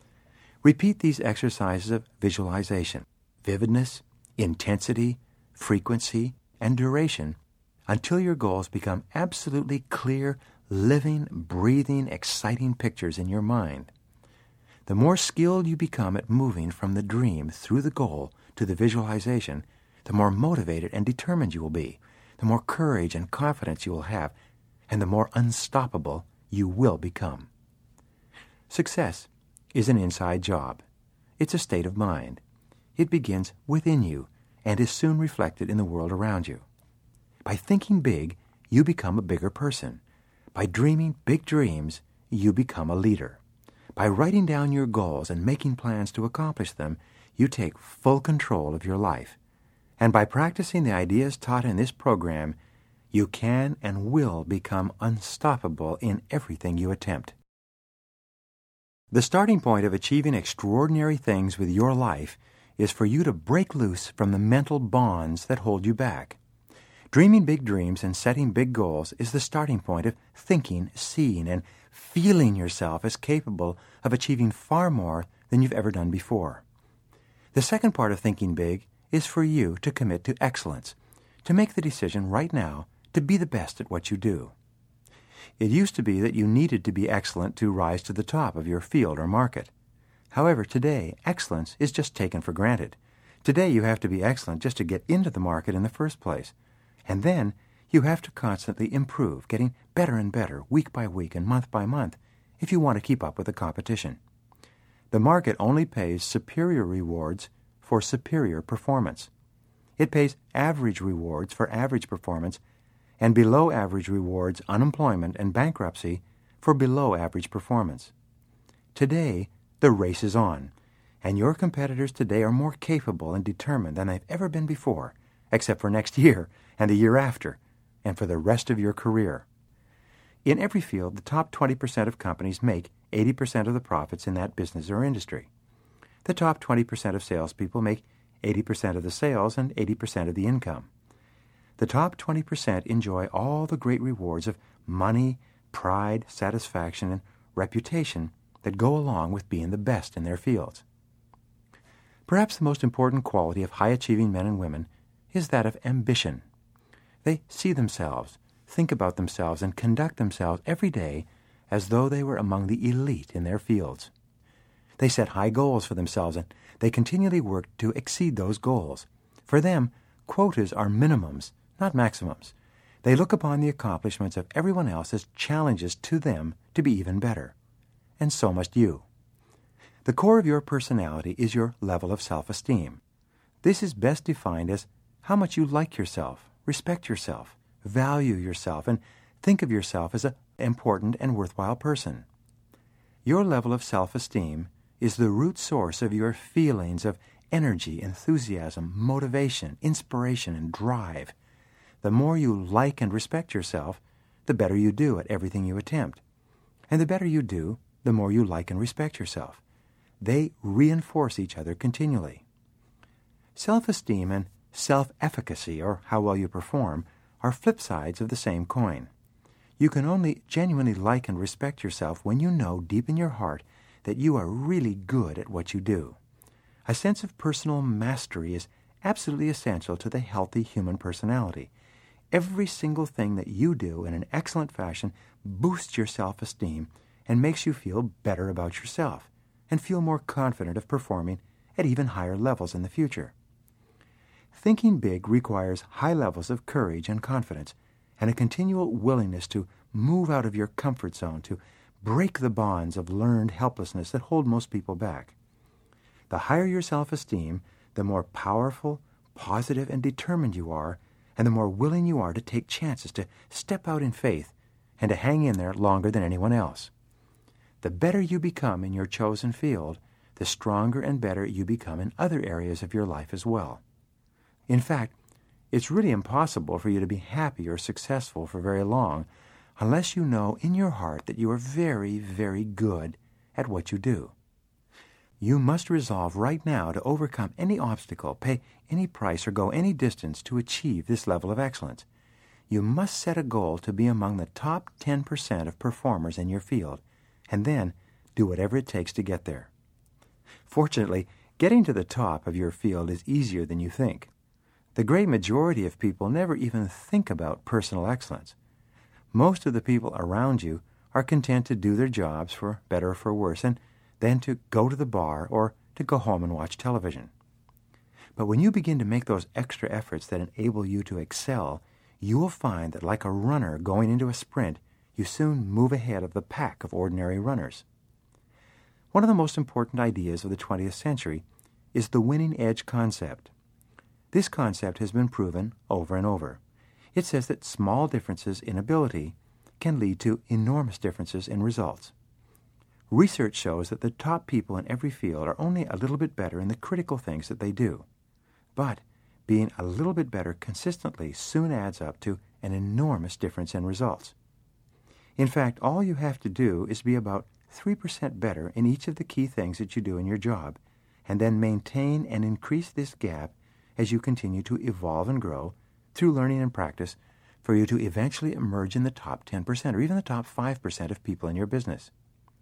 Speaker 1: Repeat these exercises of visualization, vividness, intensity, frequency, and duration until your goals become absolutely clear, living, breathing, exciting pictures in your mind. The more skilled you become at moving from the dream through the goal to the visualization, the more motivated and determined you will be, the more courage and confidence you will have, and the more unstoppable you will become. Success is an inside job. It's a state of mind. It begins within you and is soon reflected in the world around you. By thinking big, you become a bigger person. By dreaming big dreams, you become a leader. By writing down your goals and making plans to accomplish them, you take full control of your life. And by practicing the ideas taught in this program, you can and will become unstoppable in everything you attempt. The starting point of achieving extraordinary things with your life is for you to break loose from the mental bonds that hold you back. Dreaming big dreams and setting big goals is the starting point of thinking, seeing, and feeling yourself as capable of achieving far more than you've ever done before. The second part of thinking big is for you to commit to excellence, to make the decision right now to be the best at what you do. It used to be that you needed to be excellent to rise to the top of your field or market. However, today, excellence is just taken for granted. Today, you have to be excellent just to get into the market in the first place. And then, you have to constantly improve, getting better and better, week by week and month by month, if you want to keep up with the competition. The market only pays superior rewards for superior performance. It pays average rewards for average performance and below average rewards, unemployment, and bankruptcy for below average performance. Today, the race is on, and your competitors today are more capable and determined than they've ever been before, except for next year and the year after, and for the rest of your career. In every field, the top twenty percent of companies make eighty percent of the profits in that business or industry. The top twenty percent of salespeople make eighty percent of the sales and eighty percent of the income. The top twenty percent enjoy all the great rewards of money, pride, satisfaction, and reputation that go along with being the best in their fields. Perhaps the most important quality of high-achieving men and women is that of ambition. They see themselves, think about themselves, and conduct themselves every day as though they were among the elite in their fields. They set high goals for themselves, and they continually work to exceed those goals. For them, quotas are minimums, not maximums. They look upon the accomplishments of everyone else as challenges to them to be even better. And so must you. The core of your personality is your level of self-esteem. This is best defined as how much you like yourself, respect yourself, value yourself, and think of yourself as an important and worthwhile person. Your level of self-esteem is the root source of your feelings of energy, enthusiasm, motivation, inspiration, and drive. The more you like and respect yourself, the better you do at everything you attempt. And the better you do, the more you like and respect yourself. They reinforce each other continually. Self-esteem and self-efficacy, or how well you perform, are flip sides of the same coin. You can only genuinely like and respect yourself when you know deep in your heart that you are really good at what you do. A sense of personal mastery is absolutely essential to the healthy human personality. Every single thing that you do in an excellent fashion boosts your self-esteem and makes you feel better about yourself and feel more confident of performing at even higher levels in the future. Thinking big requires high levels of courage and confidence and a continual willingness to move out of your comfort zone, to break the bonds of learned helplessness that hold most people back. The higher your self-esteem, the more powerful, positive, and determined you are, and the more willing you are to take chances, to step out in faith, and to hang in there longer than anyone else. The better you become in your chosen field, the stronger and better you become in other areas of your life as well. In fact, it's really impossible for you to be happy or successful for very long unless you know in your heart that you are very, very good at what you do. You must resolve right now to overcome any obstacle, pay any price, or go any distance to achieve this level of excellence. You must set a goal to be among the top ten percent of performers in your field, and then do whatever it takes to get there. Fortunately, getting to the top of your field is easier than you think. The great majority of people never even think about personal excellence. Most of the people around you are content to do their jobs, for better or for worse, and then to go to the bar or to go home and watch television. But when you begin to make those extra efforts that enable you to excel, you will find that like a runner going into a sprint, you soon move ahead of the pack of ordinary runners. One of the most important ideas of the twentieth century is the winning edge concept. This concept has been proven over and over. It says that small differences in ability can lead to enormous differences in results. Research shows that the top people in every field are only a little bit better in the critical things that they do. But being a little bit better consistently soon adds up to an enormous difference in results. In fact, all you have to do is be about three percent better in each of the key things that you do in your job, and then maintain and increase this gap as you continue to evolve and grow through learning and practice for you to eventually emerge in the top ten percent or even the top five percent of people in your business.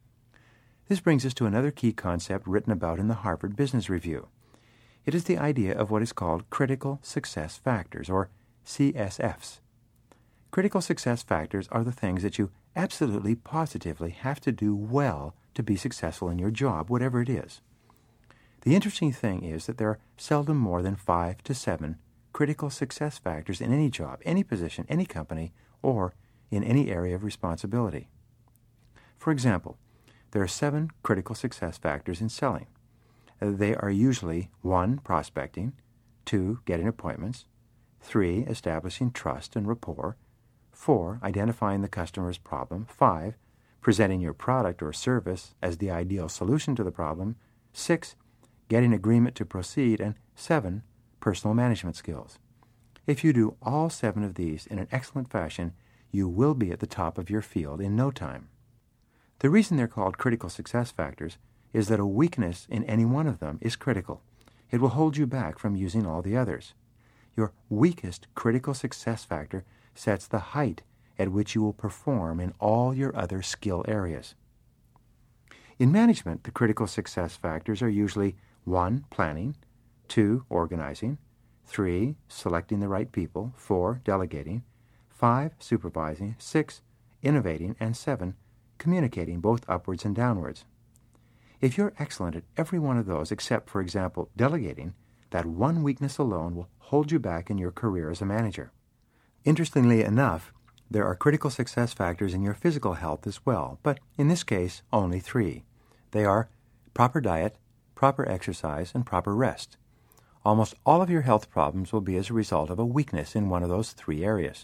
Speaker 1: This brings us to another key concept written about in the Harvard Business Review. It is the idea of what is called critical success factors, or C S Fs. Critical success factors are the things that you absolutely positively have to do well to be successful in your job, whatever it is. The interesting thing is that there are seldom more than five to seven critical success factors in any job, any position, any company, or in any area of responsibility. For example, there are seven critical success factors in selling. They are usually one, prospecting, two, getting appointments, three, establishing trust and rapport, four, identifying the customer's problem, five, presenting your product or service as the ideal solution to the problem, six, getting agreement to proceed, and seven, personal management skills. If you do all seven of these in an excellent fashion, you will be at the top of your field in no time. The reason they're called critical success factors is that a weakness in any one of them is critical. It will hold you back from using all the others. Your weakest critical success factor sets the height at which you will perform in all your other skill areas. In management, the critical success factors are usually one, planning, two, organizing, three, selecting the right people, four, delegating, five, supervising, six, innovating, and seven, communicating both upwards and downwards. If you're excellent at every one of those except, for example, delegating, that one weakness alone will hold you back in your career as a manager. Interestingly enough, there are critical success factors in your physical health as well, but in this case, only three. They are proper diet, proper exercise, and proper rest. Almost all of your health problems will be as a result of a weakness in one of those three areas.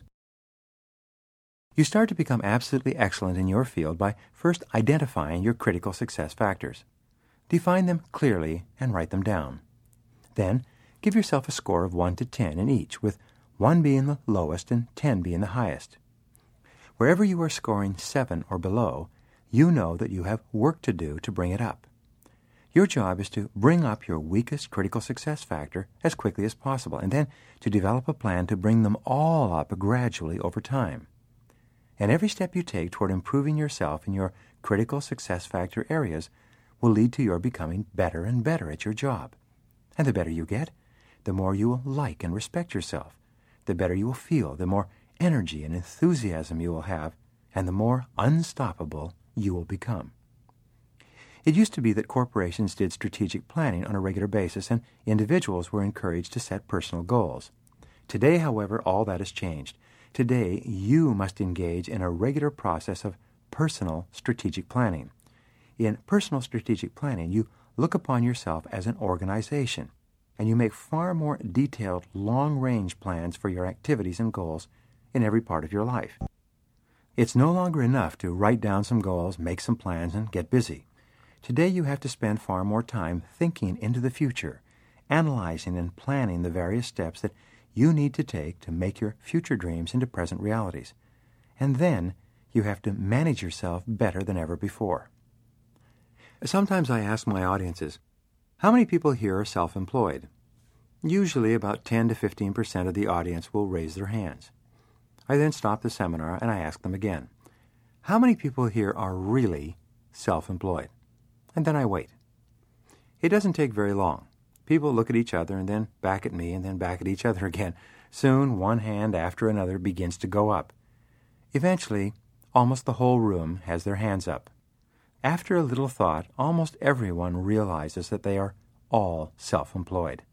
Speaker 1: You start to become absolutely excellent in your field by first identifying your critical success factors. Define them clearly and write them down. Then, give yourself a score of one to ten in each, with one being the lowest and ten being the highest. Wherever you are scoring seven or below, you know that you have work to do to bring it up. Your job is to bring up your weakest critical success factor as quickly as possible, and then to develop a plan to bring them all up gradually over time. And every step you take toward improving yourself in your critical success factor areas will lead to your becoming better and better at your job. And the better you get, the more you will like and respect yourself, the better you will feel, the more energy and enthusiasm you will have, and the more unstoppable you will become. It used to be that corporations did strategic planning on a regular basis, and individuals were encouraged to set personal goals. Today, however, all that has changed. Today, you must engage in a regular process of personal strategic planning. In personal strategic planning, you look upon yourself as an organization, and you make far more detailed, long-range plans for your activities and goals in every part of your life. It's no longer enough to write down some goals, make some plans, and get busy. Today you have to spend far more time thinking into the future, analyzing and planning the various steps that you need to take to make your future dreams into present realities. And then you have to manage yourself better than ever before. Sometimes I ask my audiences, how many people here are self-employed? Usually about ten to fifteen percent of the audience will raise their hands. I then stop the seminar and I ask them again, how many people here are really self-employed? And then I wait. It doesn't take very long. People look at each other and then back at me and then back at each other again. Soon one hand after another begins to go up. Eventually, almost the whole room has their hands up. After a little thought, almost everyone realizes that they are all self-employed.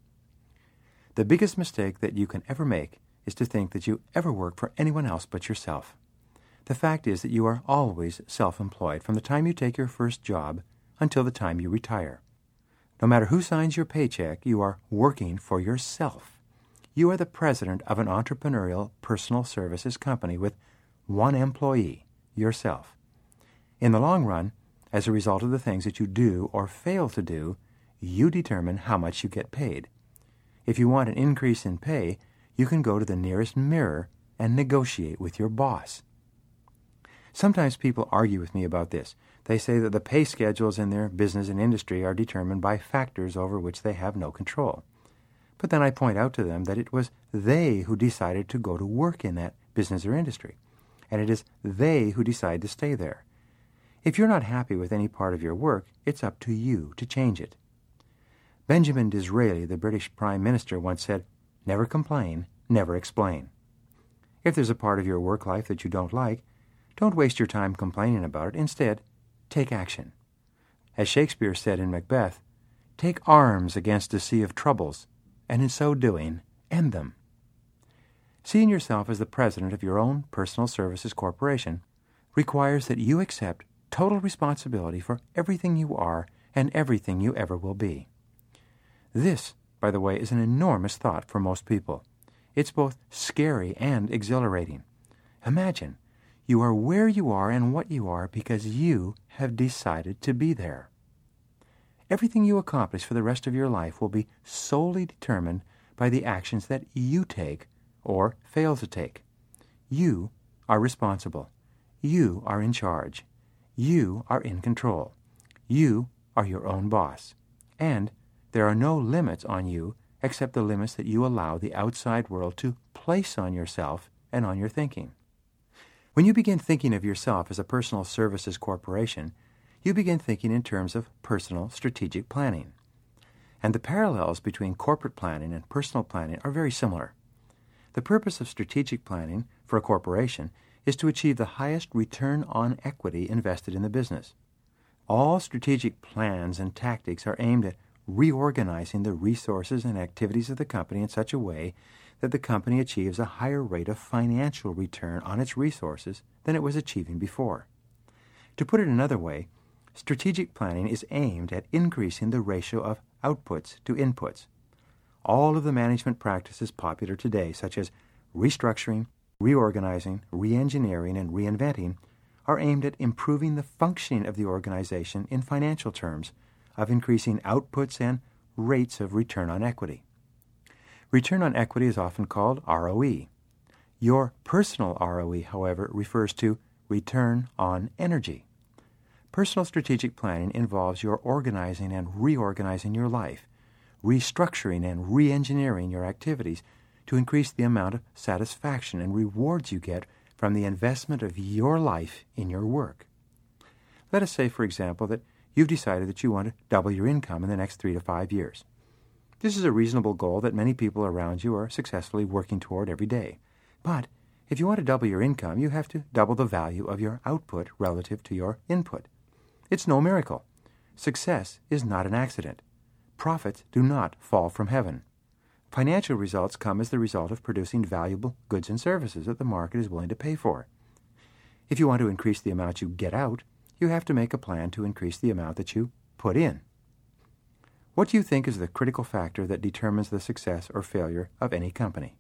Speaker 1: The biggest mistake that you can ever make is to think that you ever work for anyone else but yourself. The fact is that you are always self-employed from the time you take your first job until the time you retire. No matter who signs your paycheck, you are working for yourself. You are the president of an entrepreneurial personal services company with one employee, yourself. In the long run, as a result of the things that you do or fail to do, you determine how much you get paid. If you want an increase in pay, you can go to the nearest mirror and negotiate with your boss. Sometimes people argue with me about this. They say that the pay schedules in their business and industry are determined by factors over which they have no control. But then I point out to them that it was they who decided to go to work in that business or industry, and it is they who decide to stay there. If you're not happy with any part of your work, it's up to you to change it. Benjamin Disraeli, the British Prime Minister, once said, "Never complain, never explain." If there's a part of your work life that you don't like, Don't waste your time complaining about it. Instead, take action. As Shakespeare said in Macbeth, take arms against a sea of troubles, and in so doing, end them. Seeing yourself as the president of your own personal services corporation requires that you accept total responsibility for everything you are and everything you ever will be. This, by the way, is an enormous thought for most people. It's both scary and exhilarating. Imagine, you are where you are and what you are because you have decided to be there. Everything you accomplish for the rest of your life will be solely determined by the actions that you take or fail to take. You are responsible. You are in charge. You are in control. You are your own boss. And there are no limits on you except the limits that you allow the outside world to place on yourself and on your thinking. When you begin thinking of yourself as a personal services corporation, you begin thinking in terms of personal strategic planning. And the parallels between corporate planning and personal planning are very similar. The purpose of strategic planning for a corporation is to achieve the highest return on equity invested in the business. All strategic plans and tactics are aimed at reorganizing the resources and activities of the company in such a way that the company achieves a higher rate of financial return on its resources than it was achieving before. To put it another way, strategic planning is aimed at increasing the ratio of outputs to inputs. All of the management practices popular today, such as restructuring, reorganizing, re-engineering, and reinventing, are aimed at improving the functioning of the organization in financial terms, of increasing outputs and rates of return on equity. Return on equity is often called R O E. Your personal R O E, however, refers to return on energy. Personal strategic planning involves your organizing and reorganizing your life, restructuring and re-engineering your activities to increase the amount of satisfaction and rewards you get from the investment of your life in your work. Let us say, for example, that you've decided that you want to double your income in the next three to five years. This is a reasonable goal that many people around you are successfully working toward every day. But if you want to double your income, you have to double the value of your output relative to your input. It's no miracle. Success is not an accident. Profits do not fall from heaven. Financial results come as the result of producing valuable goods and services that the market is willing to pay for. If you want to increase the amount you get out, you have to make a plan to increase the amount that you put in. What do you think is the critical factor that determines the success or failure of any company?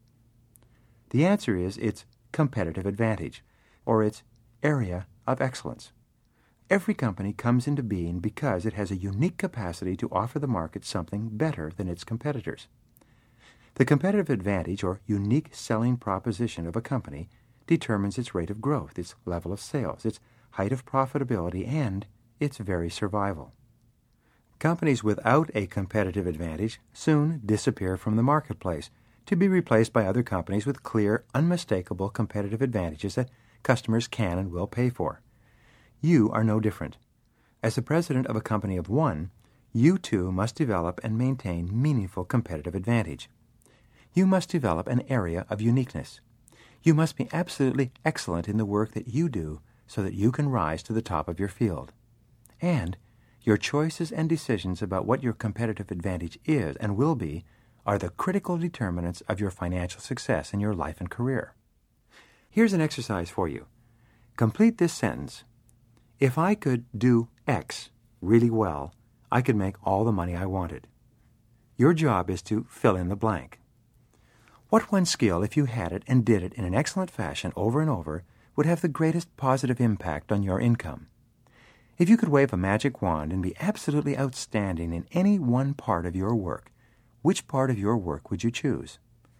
Speaker 1: The answer is its competitive advantage, or its area of excellence. Every company comes into being because it has a unique capacity to offer the market something better than its competitors. The competitive advantage or unique selling proposition of a company determines its rate of growth, its level of sales, its height of profitability, and its very survival. Companies without a competitive advantage soon disappear from the marketplace, to be replaced by other companies with clear, unmistakable competitive advantages that customers can and will pay for. You are no different. As the president of a company of one, you too must develop and maintain meaningful competitive advantage. You must develop an area of uniqueness. You must be absolutely excellent in the work that you do so that you can rise to the top of your field. And your choices and decisions about what your competitive advantage is and will be are the critical determinants of your financial success in your life and career. Here's an exercise for you. Complete this sentence. If I could do X really well, I could make all the money I wanted. Your job is to fill in the blank. What one skill, if you had it and did it in an excellent fashion over and over, would have the greatest positive impact on your income? If you could wave a magic wand and be absolutely outstanding in any one part of your work, which part of your work would you choose?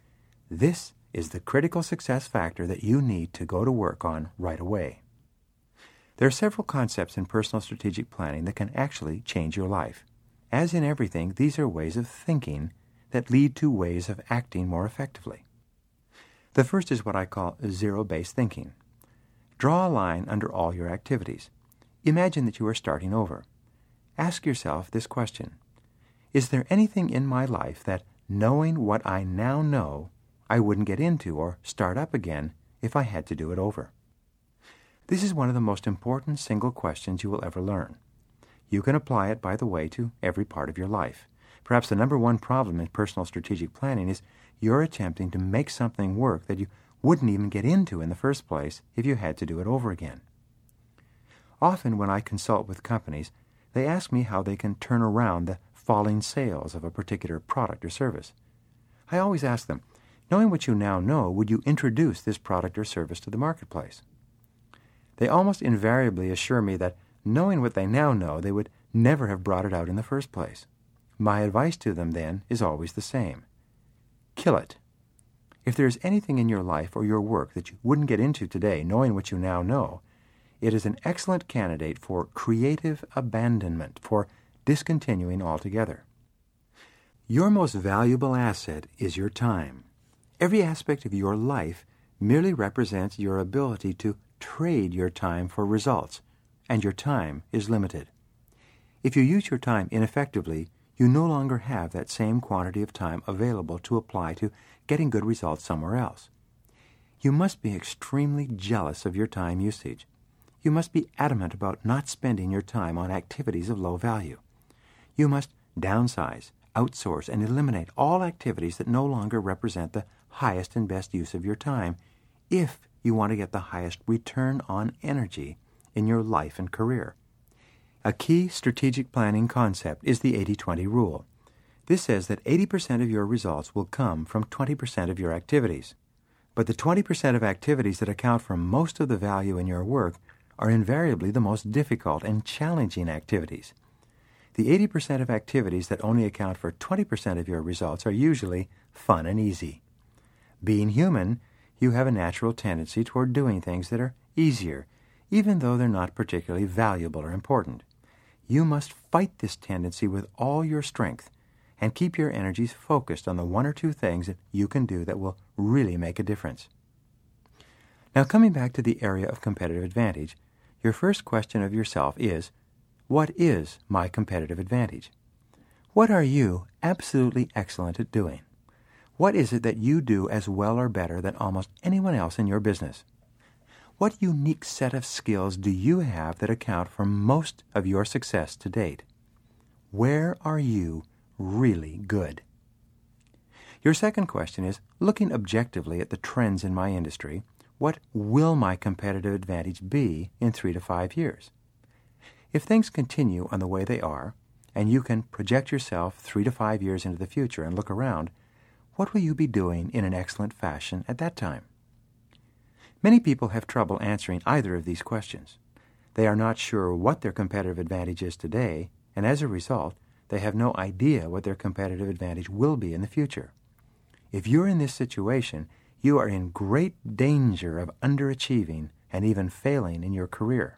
Speaker 1: This is the critical success factor that you need to go to work on right away. There are several concepts in personal strategic planning that can actually change your life. As in everything, these are ways of thinking that lead to ways of acting more effectively. The first is what I call zero-based thinking. Draw a line under all your activities. Imagine that you are starting over. Ask yourself this question. Is there anything in my life that, knowing what I now know, I wouldn't get into or start up again if I had to do it over? This is one of the most important single questions you will ever learn. You can apply it, by the way, to every part of your life. Perhaps the number one problem in personal strategic planning is you're attempting to make something work that you wouldn't even get into in the first place if you had to do it over again. Often when I consult with companies, they ask me how they can turn around the falling sales of a particular product or service. I always ask them, knowing what you now know, would you introduce this product or service to the marketplace? They almost invariably assure me that, knowing what they now know, they would never have brought it out in the first place. My advice to them, then, is always the same. Kill it. If there is anything in your life or your work that you wouldn't get into today, knowing what you now know, it is an excellent candidate for creative abandonment, for discontinuing altogether. Your most valuable asset is your time. Every aspect of your life merely represents your ability to trade your time for results, and your time is limited. If you use your time ineffectively, you no longer have that same quantity of time available to apply to getting good results somewhere else. You must be extremely jealous of your time usage. You must be adamant about not spending your time on activities of low value. You must downsize, outsource, and eliminate all activities that no longer represent the highest and best use of your time if you want to get the highest return on energy in your life and career. A key strategic planning concept is the eighty twenty rule. This says that eighty percent of your results will come from twenty percent of your activities. But the twenty percent of activities that account for most of the value in your work are invariably the most difficult and challenging activities. The eighty percent of activities that only account for twenty percent of your results are usually fun and easy. Being human, you have a natural tendency toward doing things that are easier, even though they're not particularly valuable or important. You must fight this tendency with all your strength and keep your energies focused on the one or two things that you can do that will really make a difference. Now, coming back to the area of competitive advantage, your first question of yourself is, what is my competitive advantage? What are you absolutely excellent at doing? What is it that you do as well or better than almost anyone else in your business? What unique set of skills do you have that account for most of your success to date? Where are you really good? Your second question is, looking objectively at the trends in my industry, what will my competitive advantage be in three to five years? If things continue on the way they are, and you can project yourself three to five years into the future and look around, what will you be doing in an excellent fashion at that time? Many people have trouble answering either of these questions. They are not sure what their competitive advantage is today, and as a result, they have no idea what their competitive advantage will be in the future. If you're in this situation, you are in great danger of underachieving and even failing in your career.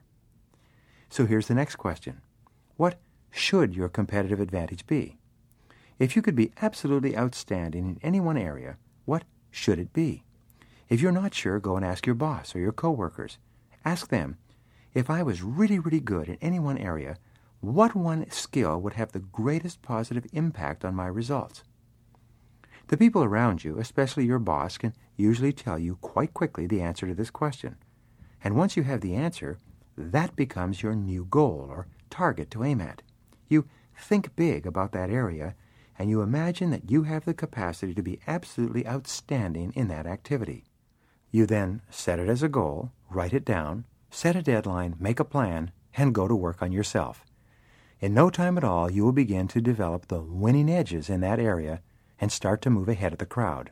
Speaker 1: So here's the next question. What should your competitive advantage be? If you could be absolutely outstanding in any one area, what should it be? If you're not sure, go and ask your boss or your coworkers. Ask them, if I was really, really good in any one area, what one skill would have the greatest positive impact on my results? The people around you, especially your boss, can usually tell you quite quickly the answer to this question. And once you have the answer, that becomes your new goal or target to aim at. You think big about that area, and you imagine that you have the capacity to be absolutely outstanding in that activity. You then set it as a goal, write it down, set a deadline, make a plan, and go to work on yourself. In no time at all, you will begin to develop the winning edges in that area and start to move ahead of the crowd.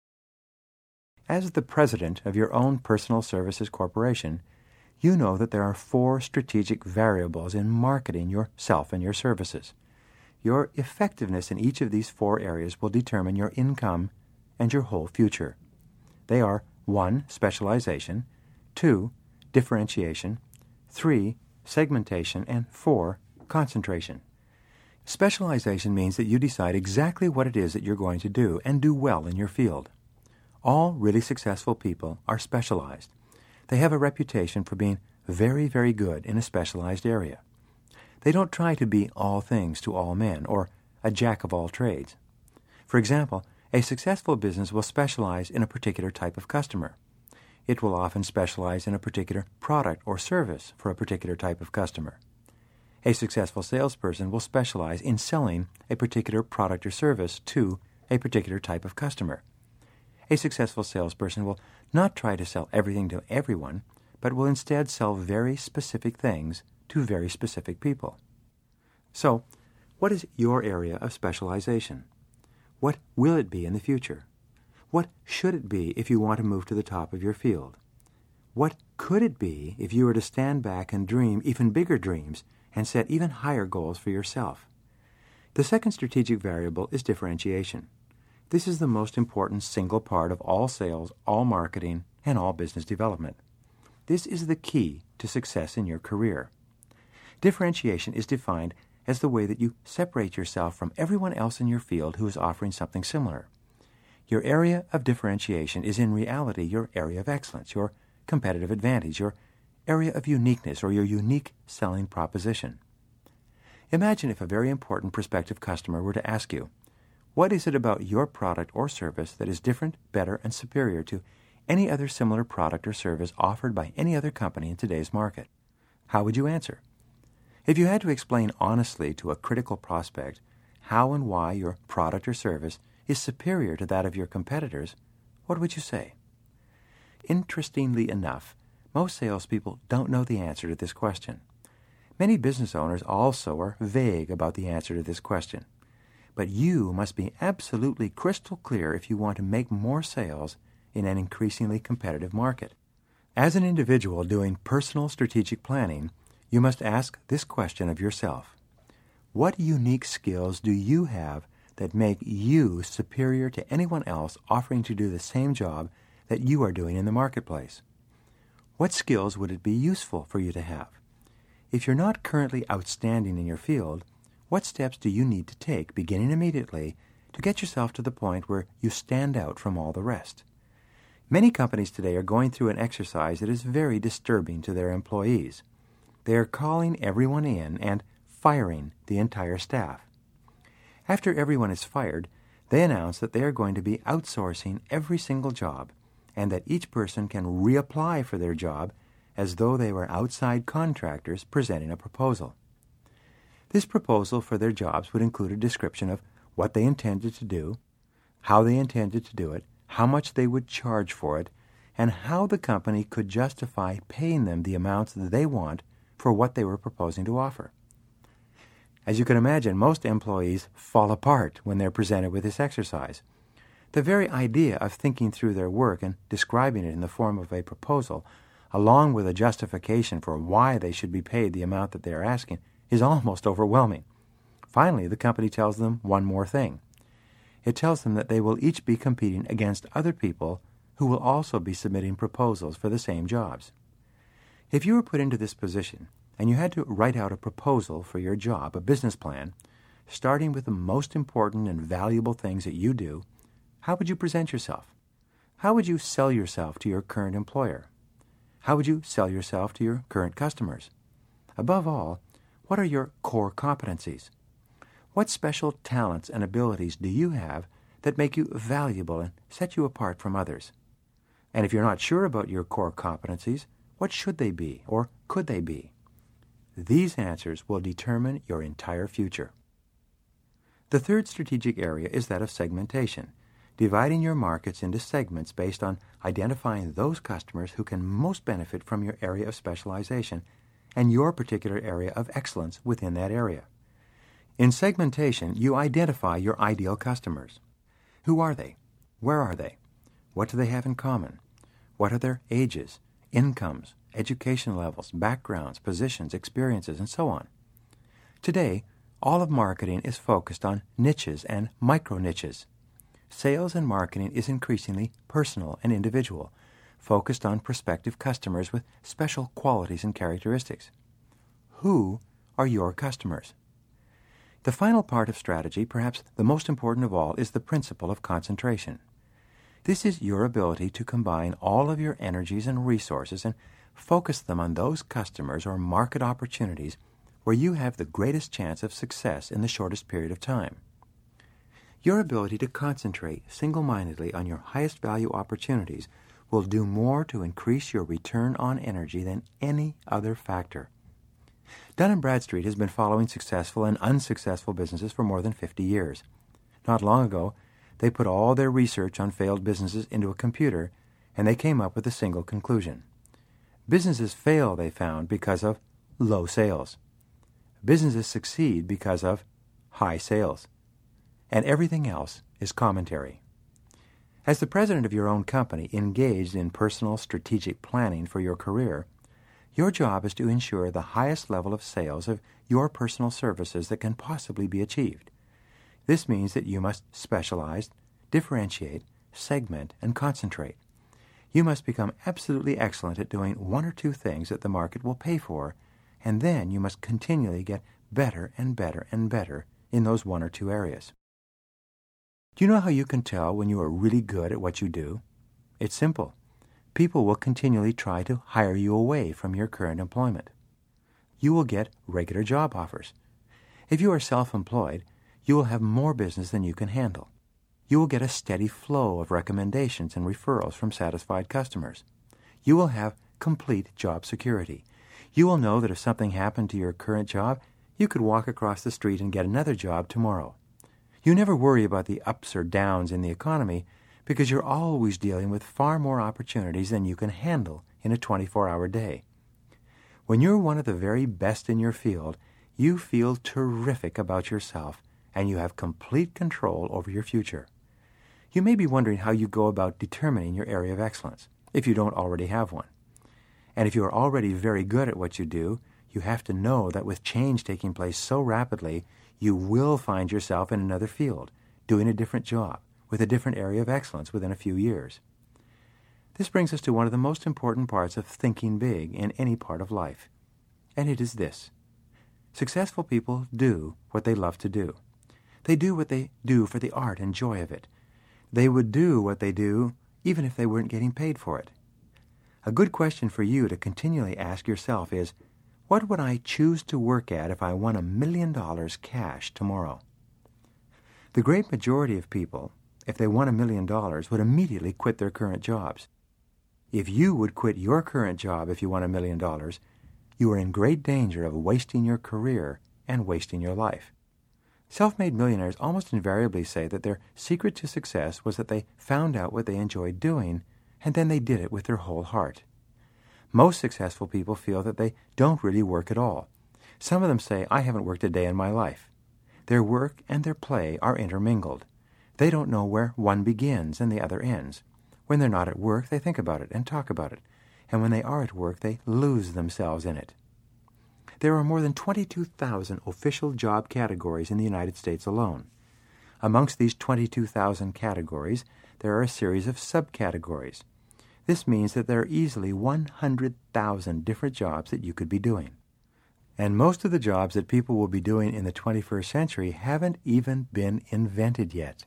Speaker 1: As the president of your own personal services corporation, you know that there are four strategic variables in marketing yourself and your services. Your effectiveness in each of these four areas will determine your income and your whole future. They are one. Specialization, two. Differentiation, three. Segmentation, and four. Concentration. Specialization means that you decide exactly what it is that you're going to do and do well in your field. All really successful people are specialized. They have a reputation for being very, very good in a specialized area. They don't try to be all things to all men or a jack of all trades. For example, a successful business will specialize in a particular type of customer. It will often specialize in a particular product or service for a particular type of customer. A successful salesperson will specialize in selling a particular product or service to a particular type of customer. A successful salesperson will not try to sell everything to everyone, but will instead sell very specific things to very specific people. So, what is your area of specialization? What will it be in the future? What should it be if you want to move to the top of your field? What could it be if you were to stand back and dream even bigger dreams and set even higher goals for yourself? The second strategic variable is differentiation. This is the most important single part of all sales, all marketing, and all business development. This is the key to success in your career. Differentiation is defined as the way that you separate yourself from everyone else in your field who is offering something similar. Your area of differentiation is in reality your area of excellence, your competitive advantage, your area of uniqueness, or your unique selling proposition. Imagine if a very important prospective customer were to ask you, what is it about your product or service that is different, better, and superior to any other similar product or service offered by any other company in today's market? How would you answer? If you had to explain honestly to a critical prospect how and why your product or service is superior to that of your competitors, what would you say? Interestingly enough, most salespeople don't know the answer to this question. Many business owners also are vague about the answer to this question. But you must be absolutely crystal clear if you want to make more sales in an increasingly competitive market. As an individual doing personal strategic planning, you must ask this question of yourself. What unique skills do you have that make you superior to anyone else offering to do the same job that you are doing in the marketplace? What skills would it be useful for you to have? If you're not currently outstanding in your field, what steps do you need to take, beginning immediately, to get yourself to the point where you stand out from all the rest? Many companies today are going through an exercise that is very disturbing to their employees. They are calling everyone in and firing the entire staff. After everyone is fired, they announce that they are going to be outsourcing every single job and that each person can reapply for their job as though they were outside contractors presenting a proposal. This proposal for their jobs would include a description of what they intended to do, how they intended to do it, how much they would charge for it, and how the company could justify paying them the amounts that they want for what they were proposing to offer. As you can imagine, most employees fall apart when they're presented with this exercise. The very idea of thinking through their work and describing it in the form of a proposal, along with a justification for why they should be paid the amount that they are asking, is almost overwhelming. Finally, the company tells them one more thing. It tells them that they will each be competing against other people who will also be submitting proposals for the same jobs. If you were put into this position and you had to write out a proposal for your job, a business plan, starting with the most important and valuable things that you do, how would you present yourself? How would you sell yourself to your current employer? How would you sell yourself to your current customers? Above all, what are your core competencies? What special talents and abilities do you have that make you valuable and set you apart from others? And if you're not sure about your core competencies, what should they be or could they be? These answers will determine your entire future. The third strategic area is that of segmentation, dividing your markets into segments based on identifying those customers who can most benefit from your area of specialization and your particular area of excellence within that area. In segmentation, you identify your ideal customers. Who are they? Where are they? What do they have in common? What are their ages, incomes, education levels, backgrounds, positions, experiences, and so on? Today, all of marketing is focused on niches and micro-niches. Sales and marketing is increasingly personal and individual, focused on prospective customers with special qualities and characteristics. Who are your customers? The final part of strategy, perhaps the most important of all, is the principle of concentration. This is your ability to combine all of your energies and resources and focus them on those customers or market opportunities where you have the greatest chance of success in the shortest period of time. Your ability to concentrate single-mindedly on your highest value opportunities will do more to increase your return on energy than any other factor. Dun and Bradstreet has been following successful and unsuccessful businesses for more than fifty years. Not long ago, they put all their research on failed businesses into a computer, and they came up with a single conclusion. Businesses fail, they found, because of low sales. Businesses succeed because of high sales. And everything else is commentary. As the president of your own company engaged in personal strategic planning for your career, your job is to ensure the highest level of sales of your personal services that can possibly be achieved. This means that you must specialize, differentiate, segment, and concentrate. You must become absolutely excellent at doing one or two things that the market will pay for, and then you must continually get better and better and better in those one or two areas. Do you know how you can tell when you are really good at what you do? It's simple. People will continually try to hire you away from your current employment. You will get regular job offers. If you are self-employed, you will have more business than you can handle. You will get a steady flow of recommendations and referrals from satisfied customers. You will have complete job security. You will know that if something happened to your current job, you could walk across the street and get another job tomorrow. You never worry about the ups or downs in the economy because you're always dealing with far more opportunities than you can handle in a twenty-four hour day. When you're one of the very best in your field, you feel terrific about yourself and you have complete control over your future. You may be wondering how you go about determining your area of excellence, if you don't already have one. And if you are already very good at what you do, you have to know that with change taking place so rapidly, you will find yourself in another field, doing a different job, with a different area of excellence within a few years. This brings us to one of the most important parts of thinking big in any part of life, and it is this. Successful people do what they love to do. They do what they do for the art and joy of it. They would do what they do even if they weren't getting paid for it. A good question for you to continually ask yourself is, what would I choose to work at if I won a million dollars cash tomorrow? The great majority of people, if they won a million dollars, would immediately quit their current jobs. If you would quit your current job if you won a million dollars, you are in great danger of wasting your career and wasting your life. Self-made millionaires almost invariably say that their secret to success was that they found out what they enjoyed doing, and then they did it with their whole heart. Most successful people feel that they don't really work at all. Some of them say, I haven't worked a day in my life. Their work and their play are intermingled. They don't know where one begins and the other ends. When they're not at work, they think about it and talk about it. And when they are at work, they lose themselves in it. There are more than twenty-two thousand official job categories in the United States alone. Amongst these twenty-two thousand categories, there are a series of subcategories. This means that there are easily one hundred thousand different jobs that you could be doing. And most of the jobs that people will be doing in the twenty-first century haven't even been invented yet.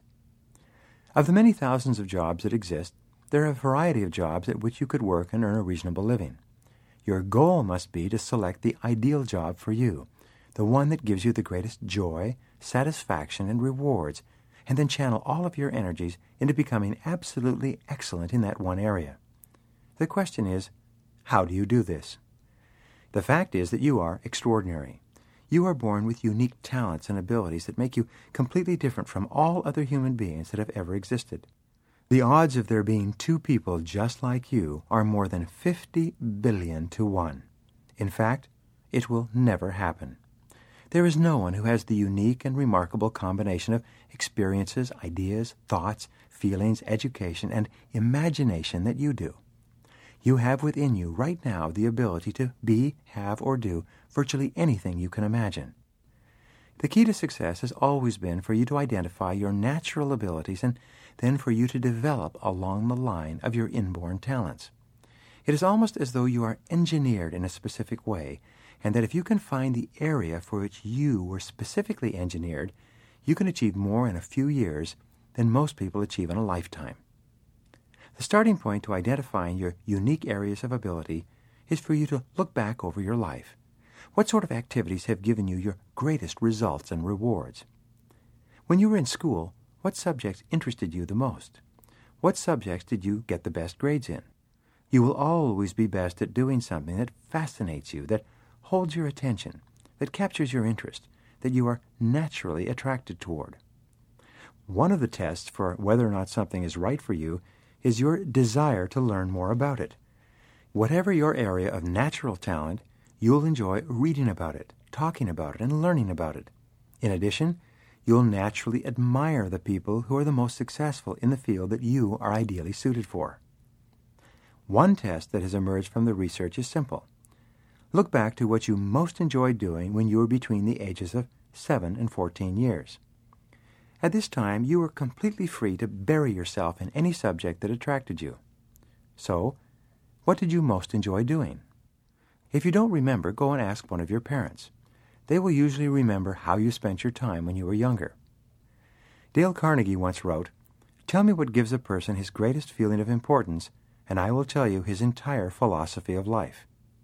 Speaker 1: Of the many thousands of jobs that exist, there are a variety of jobs at which you could work and earn a reasonable living. Your goal must be to select the ideal job for you, the one that gives you the greatest joy, satisfaction, and rewards, and then channel all of your energies into becoming absolutely excellent in that one area. The question is, how do you do this? The fact is that you are extraordinary. You are born with unique talents and abilities that make you completely different from all other human beings that have ever existed. The odds of there being two people just like you are more than fifty billion to one. In fact, it will never happen. There is no one who has the unique and remarkable combination of experiences, ideas, thoughts, feelings, education, and imagination that you do. You have within you right now the ability to be, have, or do virtually anything you can imagine. The key to success has always been for you to identify your natural abilities and then for you to develop along the line of your inborn talents. It is almost as though you are engineered in a specific way, and that if you can find the area for which you were specifically engineered, you can achieve more in a few years than most people achieve in a lifetime. The starting point to identifying your unique areas of ability is for you to look back over your life. What sort of activities have given you your greatest results and rewards? When you were in school, what subjects interested you the most? What subjects did you get the best grades in? You will always be best at doing something that fascinates you, that holds your attention, that captures your interest, that you are naturally attracted toward. One of the tests for whether or not something is right for you is your desire to learn more about it. Whatever your area of natural talent, you'll enjoy reading about it, talking about it, and learning about it. In addition, you'll naturally admire the people who are the most successful in the field that you are ideally suited for. One test that has emerged from the research is simple. Look back to what you most enjoyed doing when you were between the ages of seven and fourteen years. At this time, you were completely free to bury yourself in any subject that attracted you. So, what did you most enjoy doing? If you don't remember, go and ask one of your parents. They will usually remember how you spent your time when you were younger. Dale Carnegie once wrote, "Tell me what gives a person his greatest feeling of importance, and I will tell you his entire philosophy of life."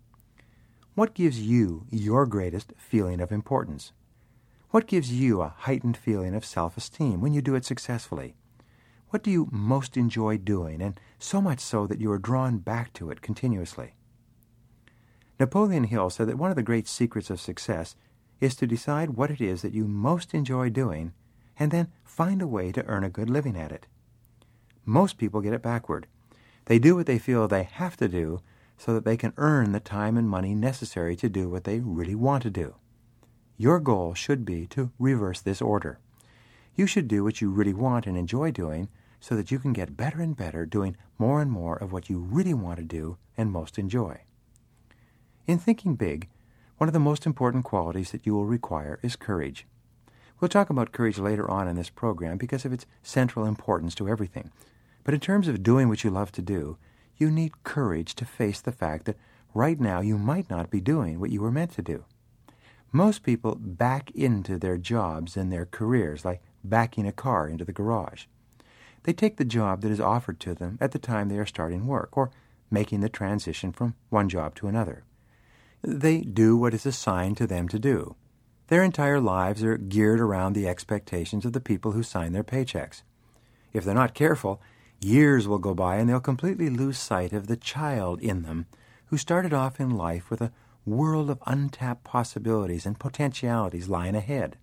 Speaker 1: What gives you your greatest feeling of importance? What gives you a heightened feeling of self-esteem when you do it successfully? What do you most enjoy doing, and so much so that you are drawn back to it continuously? Napoleon Hill said that one of the great secrets of success is to decide what it is that you most enjoy doing and then find a way to earn a good living at it. Most people get it backward. They do what they feel they have to do so that they can earn the time and money necessary to do what they really want to do. Your goal should be to reverse this order. You should do what you really want and enjoy doing so that you can get better and better doing more and more of what you really want to do and most enjoy. In thinking big, one of the most important qualities that you will require is courage. We'll talk about courage later on in this program because of its central importance to everything. But in terms of doing what you love to do, you need courage to face the fact that right now you might not be doing what you were meant to do. Most people back into their jobs and their careers like backing a car into the garage. They take the job that is offered to them at the time they are starting work or making the transition from one job to another. They do what is assigned to them to do. Their entire lives are geared around the expectations of the people who sign their paychecks. If they're not careful, years will go by and they'll completely lose sight of the child in them who started off in life with a world of untapped possibilities and potentialities lying ahead.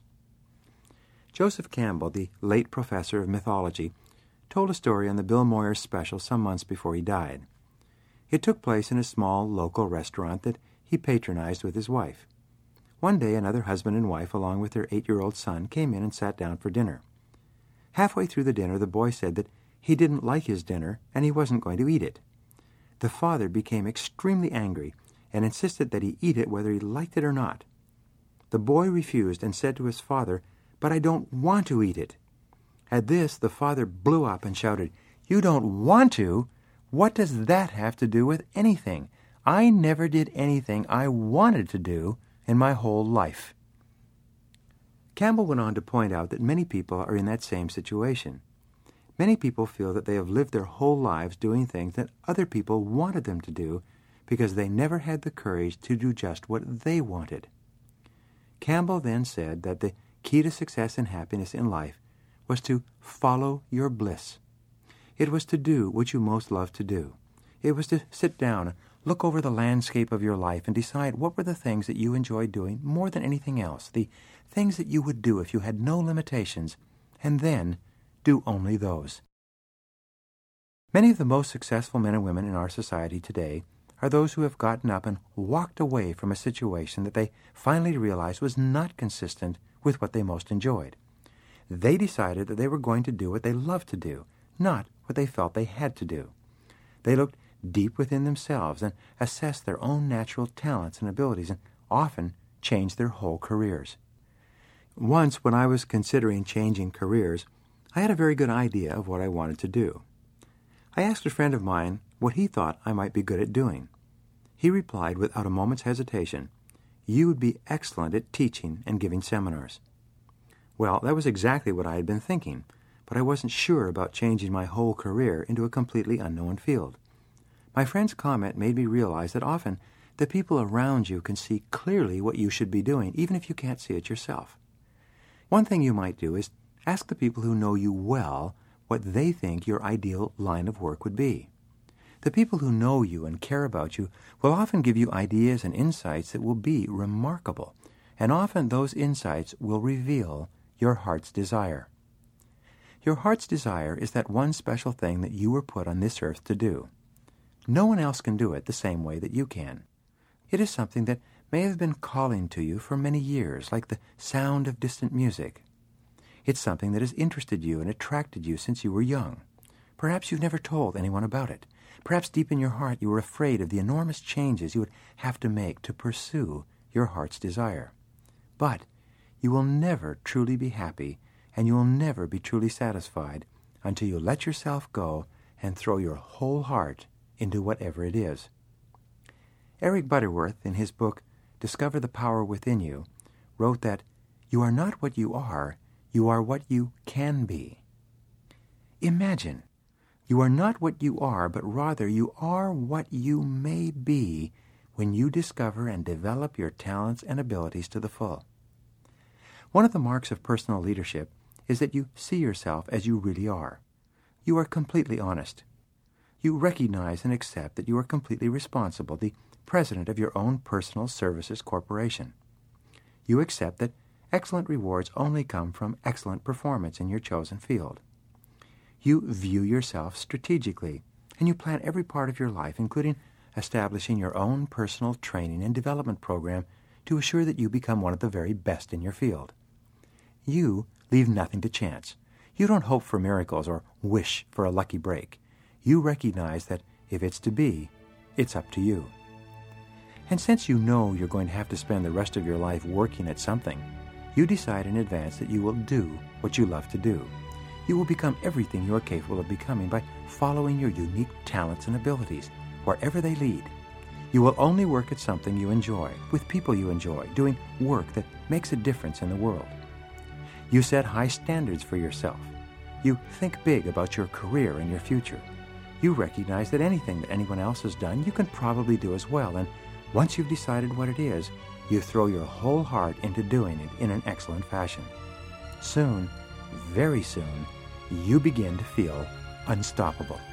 Speaker 1: Joseph Campbell, the late professor of mythology, told a story on the Bill Moyers special some months before he died. It took place in a small local restaurant that he patronized with his wife. One day another husband and wife along with their eight-year-old son came in and sat down for dinner. Halfway through the dinner the boy said that he didn't like his dinner and he wasn't going to eat it. The father became extremely angry and insisted that he eat it whether he liked it or not. The boy refused and said to his father, "But I don't want to eat it." At this, the father blew up and shouted, "You don't want to? What does that have to do with anything? I never did anything I wanted to do in my whole life." Campbell went on to point out that many people are in that same situation. Many people feel that they have lived their whole lives doing things that other people wanted them to do because they never had the courage to do just what they wanted. Campbell then said that the key to success and happiness in life was to follow your bliss. It was to do what you most loved to do. It was to sit down and look over the landscape of your life and decide what were the things that you enjoyed doing more than anything else, the things that you would do if you had no limitations, and then do only those. Many of the most successful men and women in our society today are those who have gotten up and walked away from a situation that they finally realized was not consistent with what they most enjoyed. They decided that they were going to do what they loved to do, not what they felt they had to do. They looked deep within themselves and assessed their own natural talents and abilities and often changed their whole careers. Once, when I was considering changing careers, I had a very good idea of what I wanted to do. I asked a friend of mine what he thought I might be good at doing. He replied without a moment's hesitation, "You would be excellent at teaching and giving seminars." Well, that was exactly what I had been thinking, but I wasn't sure about changing my whole career into a completely unknown field. My friend's comment made me realize that often the people around you can see clearly what you should be doing, even if you can't see it yourself. One thing you might do is ask the people who know you well what they think your ideal line of work would be. The people who know you and care about you will often give you ideas and insights that will be remarkable, and often those insights will reveal your heart's desire. Your heart's desire is that one special thing that you were put on this earth to do. No one else can do it the same way that you can. It is something that may have been calling to you for many years, like the sound of distant music. It's something that has interested you and attracted you since you were young. Perhaps you've never told anyone about it. Perhaps deep in your heart you were afraid of the enormous changes you would have to make to pursue your heart's desire. But you will never truly be happy, and you will never be truly satisfied until you let yourself go and throw your whole heart into whatever it is. Eric Butterworth, in his book Discover the Power Within You, wrote that you are not what you are, you are what you can be. Imagine, you are not what you are, but rather you are what you may be when you discover and develop your talents and abilities to the full. One of the marks of personal leadership is that you see yourself as you really are. You are completely honest. You recognize and accept that you are completely responsible, the president of your own personal services corporation. You accept that excellent rewards only come from excellent performance in your chosen field. You view yourself strategically, and you plan every part of your life, including establishing your own personal training and development program to assure that you become one of the very best in your field. You leave nothing to chance. You don't hope for miracles or wish for a lucky break. You recognize that if it's to be, it's up to you. And since you know you're going to have to spend the rest of your life working at something, you decide in advance that you will do what you love to do. You will become everything you are capable of becoming by following your unique talents and abilities, wherever they lead. You will only work at something you enjoy, with people you enjoy, doing work that makes a difference in the world. You set high standards for yourself. You think big about your career and your future. You recognize that anything that anyone else has done, you can probably do as well, and once you've decided what it is, you throw your whole heart into doing it in an excellent fashion. Soon, very soon, you begin to feel unstoppable.